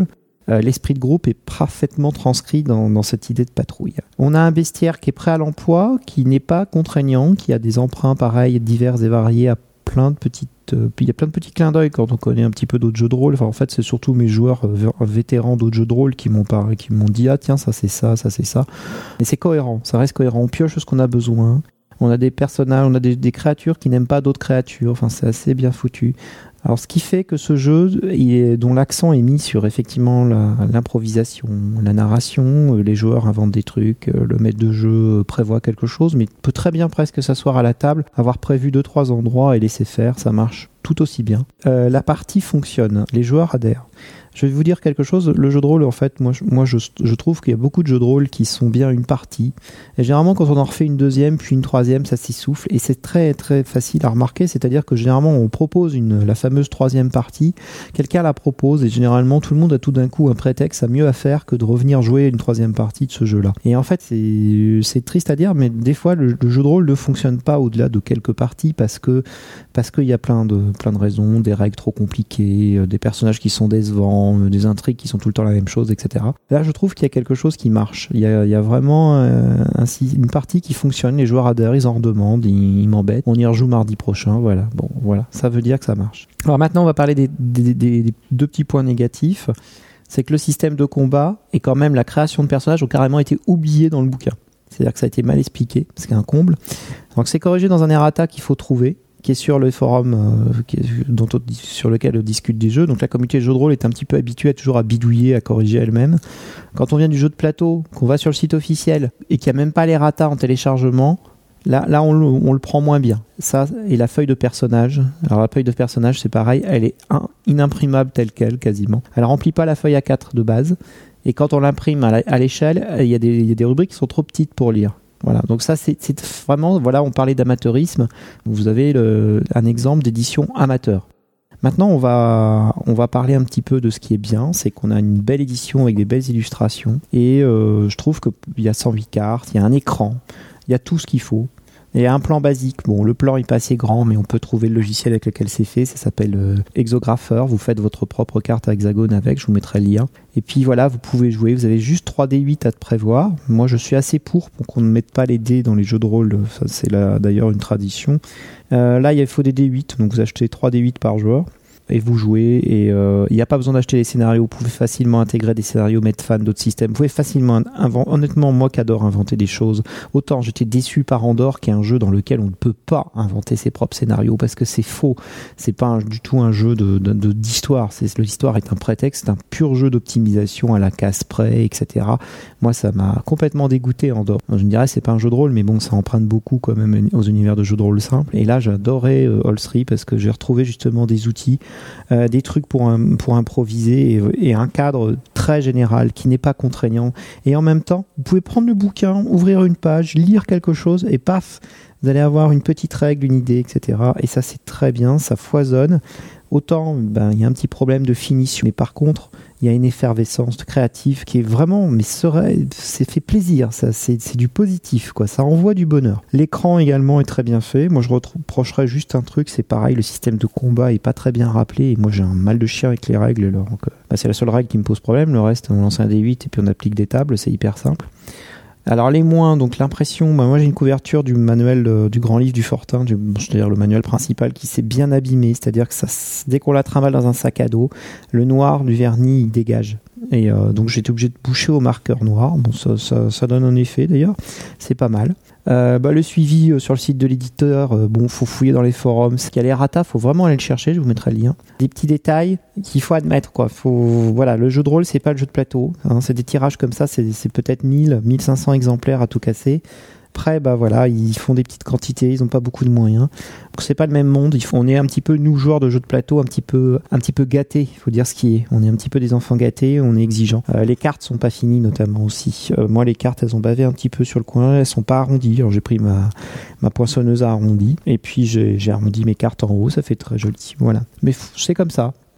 Euh, l'esprit de groupe est parfaitement transcrit dans, dans cette idée de patrouille. On a un bestiaire qui est prêt à l'emploi, qui n'est pas contraignant, qui a des emprunts pareils, divers et variés à plein de petites. Euh, puis il y a plein de petits clins d'œil quand on connaît un petit peu d'autres jeux de rôle. Enfin, en fait, c'est surtout mes joueurs euh, vétérans d'autres jeux de rôle qui m'ont par... qui m'ont dit ah tiens ça c'est ça, ça c'est ça. Et c'est cohérent, ça reste cohérent. On pioche ce qu'on a besoin. On a des personnages, on a des, des créatures qui n'aiment pas d'autres créatures. Enfin, c'est assez bien foutu. Alors, ce qui fait que ce jeu, il est, dont l'accent est mis sur effectivement la, l'improvisation, la narration, les joueurs inventent des trucs, le maître de jeu prévoit quelque chose, mais il peut très bien presque s'asseoir à la table, avoir prévu deux trois endroits et laisser faire, ça marche tout aussi bien. Euh, la partie fonctionne, les joueurs adhèrent. Je vais vous dire quelque chose, le jeu de rôle, en fait, moi, je, moi je, je trouve qu'il y a beaucoup de jeux de rôle qui sont bien une partie. Et généralement, quand on en refait une deuxième, puis une troisième, ça s'essouffle. Et c'est très, très facile à remarquer. C'est-à-dire que généralement, on propose une, la fameuse troisième partie. Quelqu'un la propose et généralement, tout le monde a tout d'un coup un prétexte à mieux à faire que de revenir jouer une troisième partie de ce jeu-là. Et en fait, c'est, c'est triste à dire, mais des fois, le, le jeu de rôle ne fonctionne pas au-delà de quelques parties parce que, parce qu'il y a plein de, plein de raisons, des règles trop compliquées, des personnages qui sont décevants, des intrigues qui sont tout le temps la même chose, et cetera. Là, je trouve qu'il y a quelque chose qui marche. Il y a, il y a vraiment euh, ainsi, une partie qui fonctionne, les joueurs adhèrent, ils en redemandent, ils, ils m'embêtent. On y rejoue mardi prochain, voilà. Bon, voilà, ça veut dire que ça marche. Alors maintenant, on va parler des, des, des, des deux petits points négatifs. C'est que le système de combat et quand même la création de personnages ont carrément été oubliés dans le bouquin. C'est-à-dire que ça a été mal expliqué, ce qui est un comble. Donc c'est corrigé dans un errata qu'il faut trouver, qui est sur le forum euh, qui est, dont on, sur lequel on discute des jeux. Donc la communauté de jeux de rôle est un petit peu habituée à toujours à bidouiller, à corriger elle-même. Quand on vient du jeu de plateau, qu'on va sur le site officiel et qu'il n'y a même pas les ratas en téléchargement, là, là on, le, on le prend moins bien. Ça, et la feuille de personnage. Alors la feuille de personnage, c'est pareil, elle est in, inimprimable telle quelle quasiment. Elle remplit pas la feuille A quatre de base. Et quand on l'imprime à, la, à l'échelle, il y a des, il y a des rubriques qui sont trop petites pour lire. Voilà, donc ça c'est, c'est vraiment, voilà, on parlait d'amateurisme, vous avez le, un exemple d'édition amateur. Maintenant on va, on va parler un petit peu de ce qui est bien, c'est qu'on a une belle édition avec des belles illustrations et euh, je trouve qu'il y a cent huit cartes, il y a un écran, il y a tout ce qu'il faut. Il y a un plan basique. Bon, le plan est pas assez grand, mais on peut trouver le logiciel avec lequel c'est fait. Ça s'appelle euh, Exographeur. Vous faites votre propre carte à hexagone avec. Je vous mettrai le lien. Et puis voilà, vous pouvez jouer. Vous avez juste trois dés huit à te prévoir. Moi, je suis assez pour pour qu'on ne mette pas les dés dans les jeux de rôle. Ça, c'est là, d'ailleurs une tradition. Euh, là, il faut des dés huit. Donc, vous achetez trois dés huit par joueur. Et vous jouez, et il euh, n'y a pas besoin d'acheter les scénarios, vous pouvez facilement intégrer des scénarios, mettre fan d'autres systèmes, vous pouvez facilement inventer. Honnêtement, moi qui adore inventer des choses, autant j'étais déçu par Andorre, qui est un jeu dans lequel on ne peut pas inventer ses propres scénarios, parce que c'est faux, c'est pas un, du tout un jeu de, de, de, d'histoire, c'est, l'histoire est un prétexte, c'est un pur jeu d'optimisation à la casse près, et cetera. Moi ça m'a complètement dégoûté Andorre. Je me dirais c'est pas un jeu de rôle, mais bon, ça emprunte beaucoup quand même aux univers de jeux de rôle simples, et là j'adorais euh, All Three, parce que j'ai retrouvé justement des outils, Euh, des trucs pour, un, pour improviser et, et un cadre très général qui n'est pas contraignant. Et en même temps, vous pouvez prendre le bouquin, ouvrir une page, lire quelque chose et paf, vous allez avoir une petite règle, une idée, et cetera. Et ça, c'est très bien, ça foisonne. Autant, ben, il y a un petit problème de finition, mais par contre, il y a une effervescence créative qui est vraiment, mais serait, c'est fait plaisir, ça, c'est, c'est du positif, quoi. Ça envoie du bonheur. L'écran également est très bien fait. Moi, je reprocherais juste un truc, c'est pareil, le système de combat est pas très bien rappelé. Et moi, j'ai un mal de chien avec les règles. Alors, donc, bah, c'est la seule règle qui me pose problème. Le reste, on lance un dé huit et puis on applique des tables. C'est hyper simple. Alors les moins, donc l'impression, bah moi j'ai une couverture du manuel euh, du grand livre du Fortin, du, c'est-à-dire le manuel principal qui s'est bien abîmé, c'est-à-dire que ça, dès qu'on la trimballe dans un sac à dos, le noir du vernis il dégage. Et euh, donc j'étais obligé de boucher au marqueur noir. Bon, ça, ça, ça donne un effet d'ailleurs, c'est pas mal. Euh, bah, le suivi euh, sur le site de l'éditeur, euh, bon, faut fouiller dans les forums. Ce qu'il y a les ratas, faut vraiment aller le chercher. Je vous mettrai le lien. Des petits détails qu'il faut admettre, quoi. Faut, voilà, le jeu de rôle, c'est pas le jeu de plateau. Hein, c'est des tirages comme ça, c'est, c'est peut-être mille, mille cinq cents exemplaires à tout casser. Après, bah voilà, ils font des petites quantités, ils ont pas beaucoup de moyens. Donc c'est pas le même monde. Il faut, on est un petit peu nous joueurs de jeux de plateau, un petit peu, un petit peu gâtés. Il faut dire ce qui est. On est un petit peu des enfants gâtés, on est exigeants. Euh, les cartes sont pas finies notamment aussi. Euh, moi, les cartes, elles ont bavé un petit peu sur le coin. Elles sont pas arrondies. Alors j'ai pris ma ma poinçonneuse à arrondi et puis j'ai, j'ai arrondi mes cartes en haut. Ça fait très joli. Voilà. Mais c'est comme ça.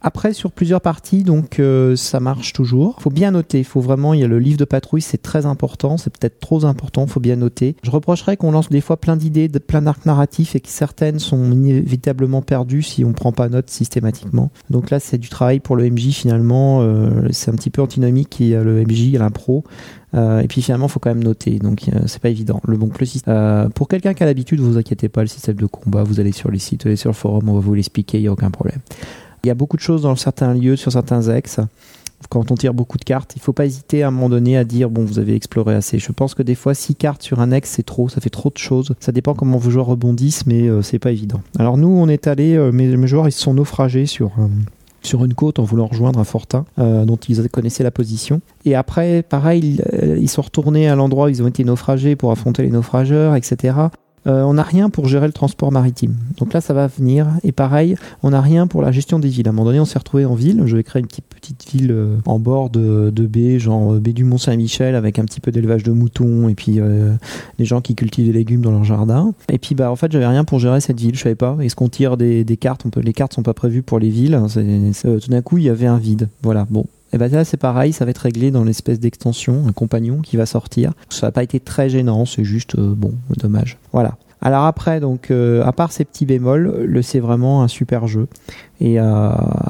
Après, sur plusieurs parties, donc euh, ça marche toujours. Faut bien noter, faut vraiment, il y a le livre de patrouille, c'est très important, c'est peut-être trop important, faut bien noter. Je reprocherais qu'on lance des fois plein d'idées, de, plein d'arcs narratifs et que certaines sont inévitablement perdues si on prend pas note systématiquement. Donc là, c'est du travail pour le M J finalement, euh, c'est un petit peu antinomique, il y a le M J, il y a l'impro. Euh, et puis finalement, il faut quand même noter, donc euh, c'est pas évident. Le bon plus, euh, pour quelqu'un qui a l'habitude, vous inquiétez pas, le système de combat, vous allez sur les sites, vous allez sur le forum, on va vous l'expliquer, il y a aucun problème. Il y a beaucoup de choses dans certains lieux, sur certains ex. Quand on tire beaucoup de cartes, il faut pas hésiter à un moment donné à dire bon, vous avez exploré assez. Je pense que des fois, six cartes sur un ex, c'est trop, ça fait trop de choses. Ça dépend comment vos joueurs rebondissent, mais euh, c'est pas évident. Alors nous, on est allé, euh, mes, mes joueurs, ils se sont naufragés sur euh, sur une côte en voulant rejoindre un fortin euh, dont ils connaissaient la position. Et après, pareil, ils, ils sont retournés à l'endroit où ils ont été naufragés pour affronter les naufrageurs, et cetera. Euh, on n'a rien pour gérer le transport maritime. Donc là, ça va venir. Et pareil, on n'a rien pour la gestion des villes. À un moment donné, on s'est retrouvé en ville. Je vais créer une petite, petite ville euh, en bord de, de baie, genre baie du Mont-Saint-Michel, avec un petit peu d'élevage de moutons et puis euh, des gens qui cultivent des légumes dans leur jardin. Et puis, bah, en fait, j'avais rien pour gérer cette ville. Je savais pas. Est-ce qu'on tire des, des cartes? On peut, les cartes sont pas prévues pour les villes. C'est, c'est, euh, tout d'un coup, il y avait un vide. Voilà. Bon. Et ben là, c'est pareil, ça va être réglé dans l'espèce d'extension, un compagnon qui va sortir. Ça n'a pas été très gênant, c'est juste, euh, bon, dommage. Voilà. Alors après, donc, euh, à part ces petits bémols, le, c'est vraiment un super jeu. Et, euh,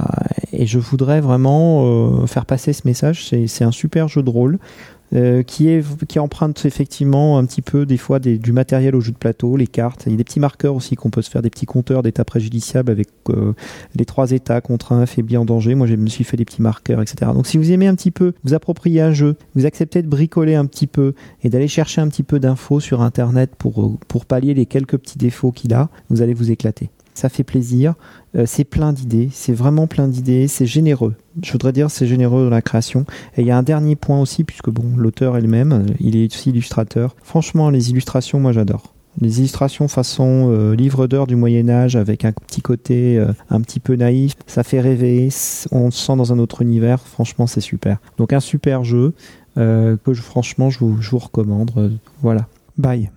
et je voudrais vraiment euh, faire passer ce message. C'est, c'est un super jeu de rôle. Euh, qui est qui emprunte effectivement un petit peu des fois des, du matériel au jeu de plateau, les cartes. Il y a des petits marqueurs aussi qu'on peut se faire, des petits compteurs d'états préjudiciables avec euh, les trois états, contraint, affaibli, en danger. Moi, je me suis fait des petits marqueurs, et cetera. Donc, si vous aimez un petit peu vous approprier un jeu, vous acceptez de bricoler un petit peu et d'aller chercher un petit peu d'infos sur Internet pour pour pallier les quelques petits défauts qu'il a, vous allez vous éclater. Ça fait plaisir, euh, c'est plein d'idées, c'est vraiment plein d'idées, c'est généreux. Je voudrais dire c'est généreux dans la création. Et il y a un dernier point aussi, puisque bon, l'auteur est le même, il est aussi illustrateur. Franchement, les illustrations, moi j'adore. Les illustrations façon euh, livre d'heures du Moyen-Âge avec un petit côté euh, un petit peu naïf, ça fait rêver, on se sent dans un autre univers, franchement c'est super. Donc un super jeu euh, que je, franchement je vous, je vous recommande. Euh, voilà, bye.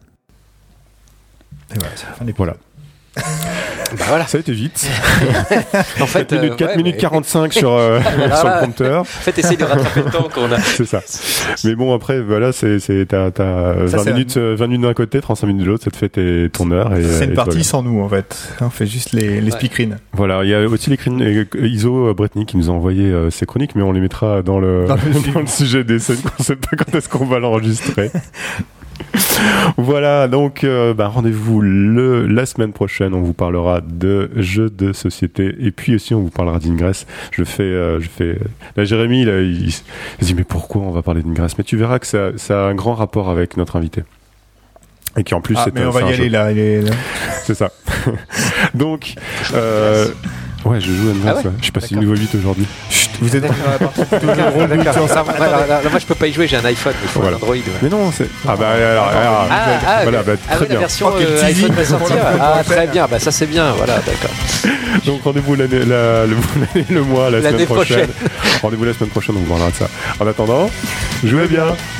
Et voilà, c'est la fin des voilà. Bah voilà. Ça a été vite. En fait, quatre minutes, euh, quatre ouais, minutes mais... quarante-cinq sur, euh, sur le prompteur. En fait, essaye de rattraper le temps qu'on a. C'est ça. Mais bon, après, voilà, c'est, c'est, t'as, t'as ça, vingt minutes, un... vingt minutes d'un côté, trente-cinq minutes de l'autre, ça te fait tes, ton heure. Et, c'est une et partie sans nous, en fait. On fait juste les, les ouais. speakerines. Voilà. Il y a aussi les Iso Bretny qui nous a envoyé euh, ses chroniques, mais on les mettra dans le, dans le, dans le sujet des scènes. On sait pas quand est-ce qu'on va l'enregistrer. Voilà, donc euh, bah, rendez-vous le, la semaine prochaine. On vous parlera de jeux de société et puis aussi on vous parlera d'Ingress. Je fais, euh, je fais. Là, Jérémy, là, il, il se dit mais pourquoi on va parler d'Ingress? Mais tu verras que ça, ça a un grand rapport avec notre invité. Et qui en plus ah, c'est mais un, on va y aller là, il est là. C'est ça. Donc, euh, ouais, je joue à Ingress. Ah ouais ouais. Je suis passé niveau huit aujourd'hui. Chut, vous êtes dans la partie de rôle. Moi, je peux pas y jouer, j'ai un iPhone, il faut voilà. un Android. Ouais. Mais non, c'est. Ah bah alors, alors, ah, ah, voilà, bah, ah, très oui, bien. la version euh, iPhone va sortir. Ah, très bien, bah ça c'est bien, voilà, d'accord. Donc rendez-vous l'année, la, le, l'année, le mois, la l'année semaine prochaine. prochaine. Rendez-vous la semaine prochaine, on vous parlera de ça. En attendant, jouez bien.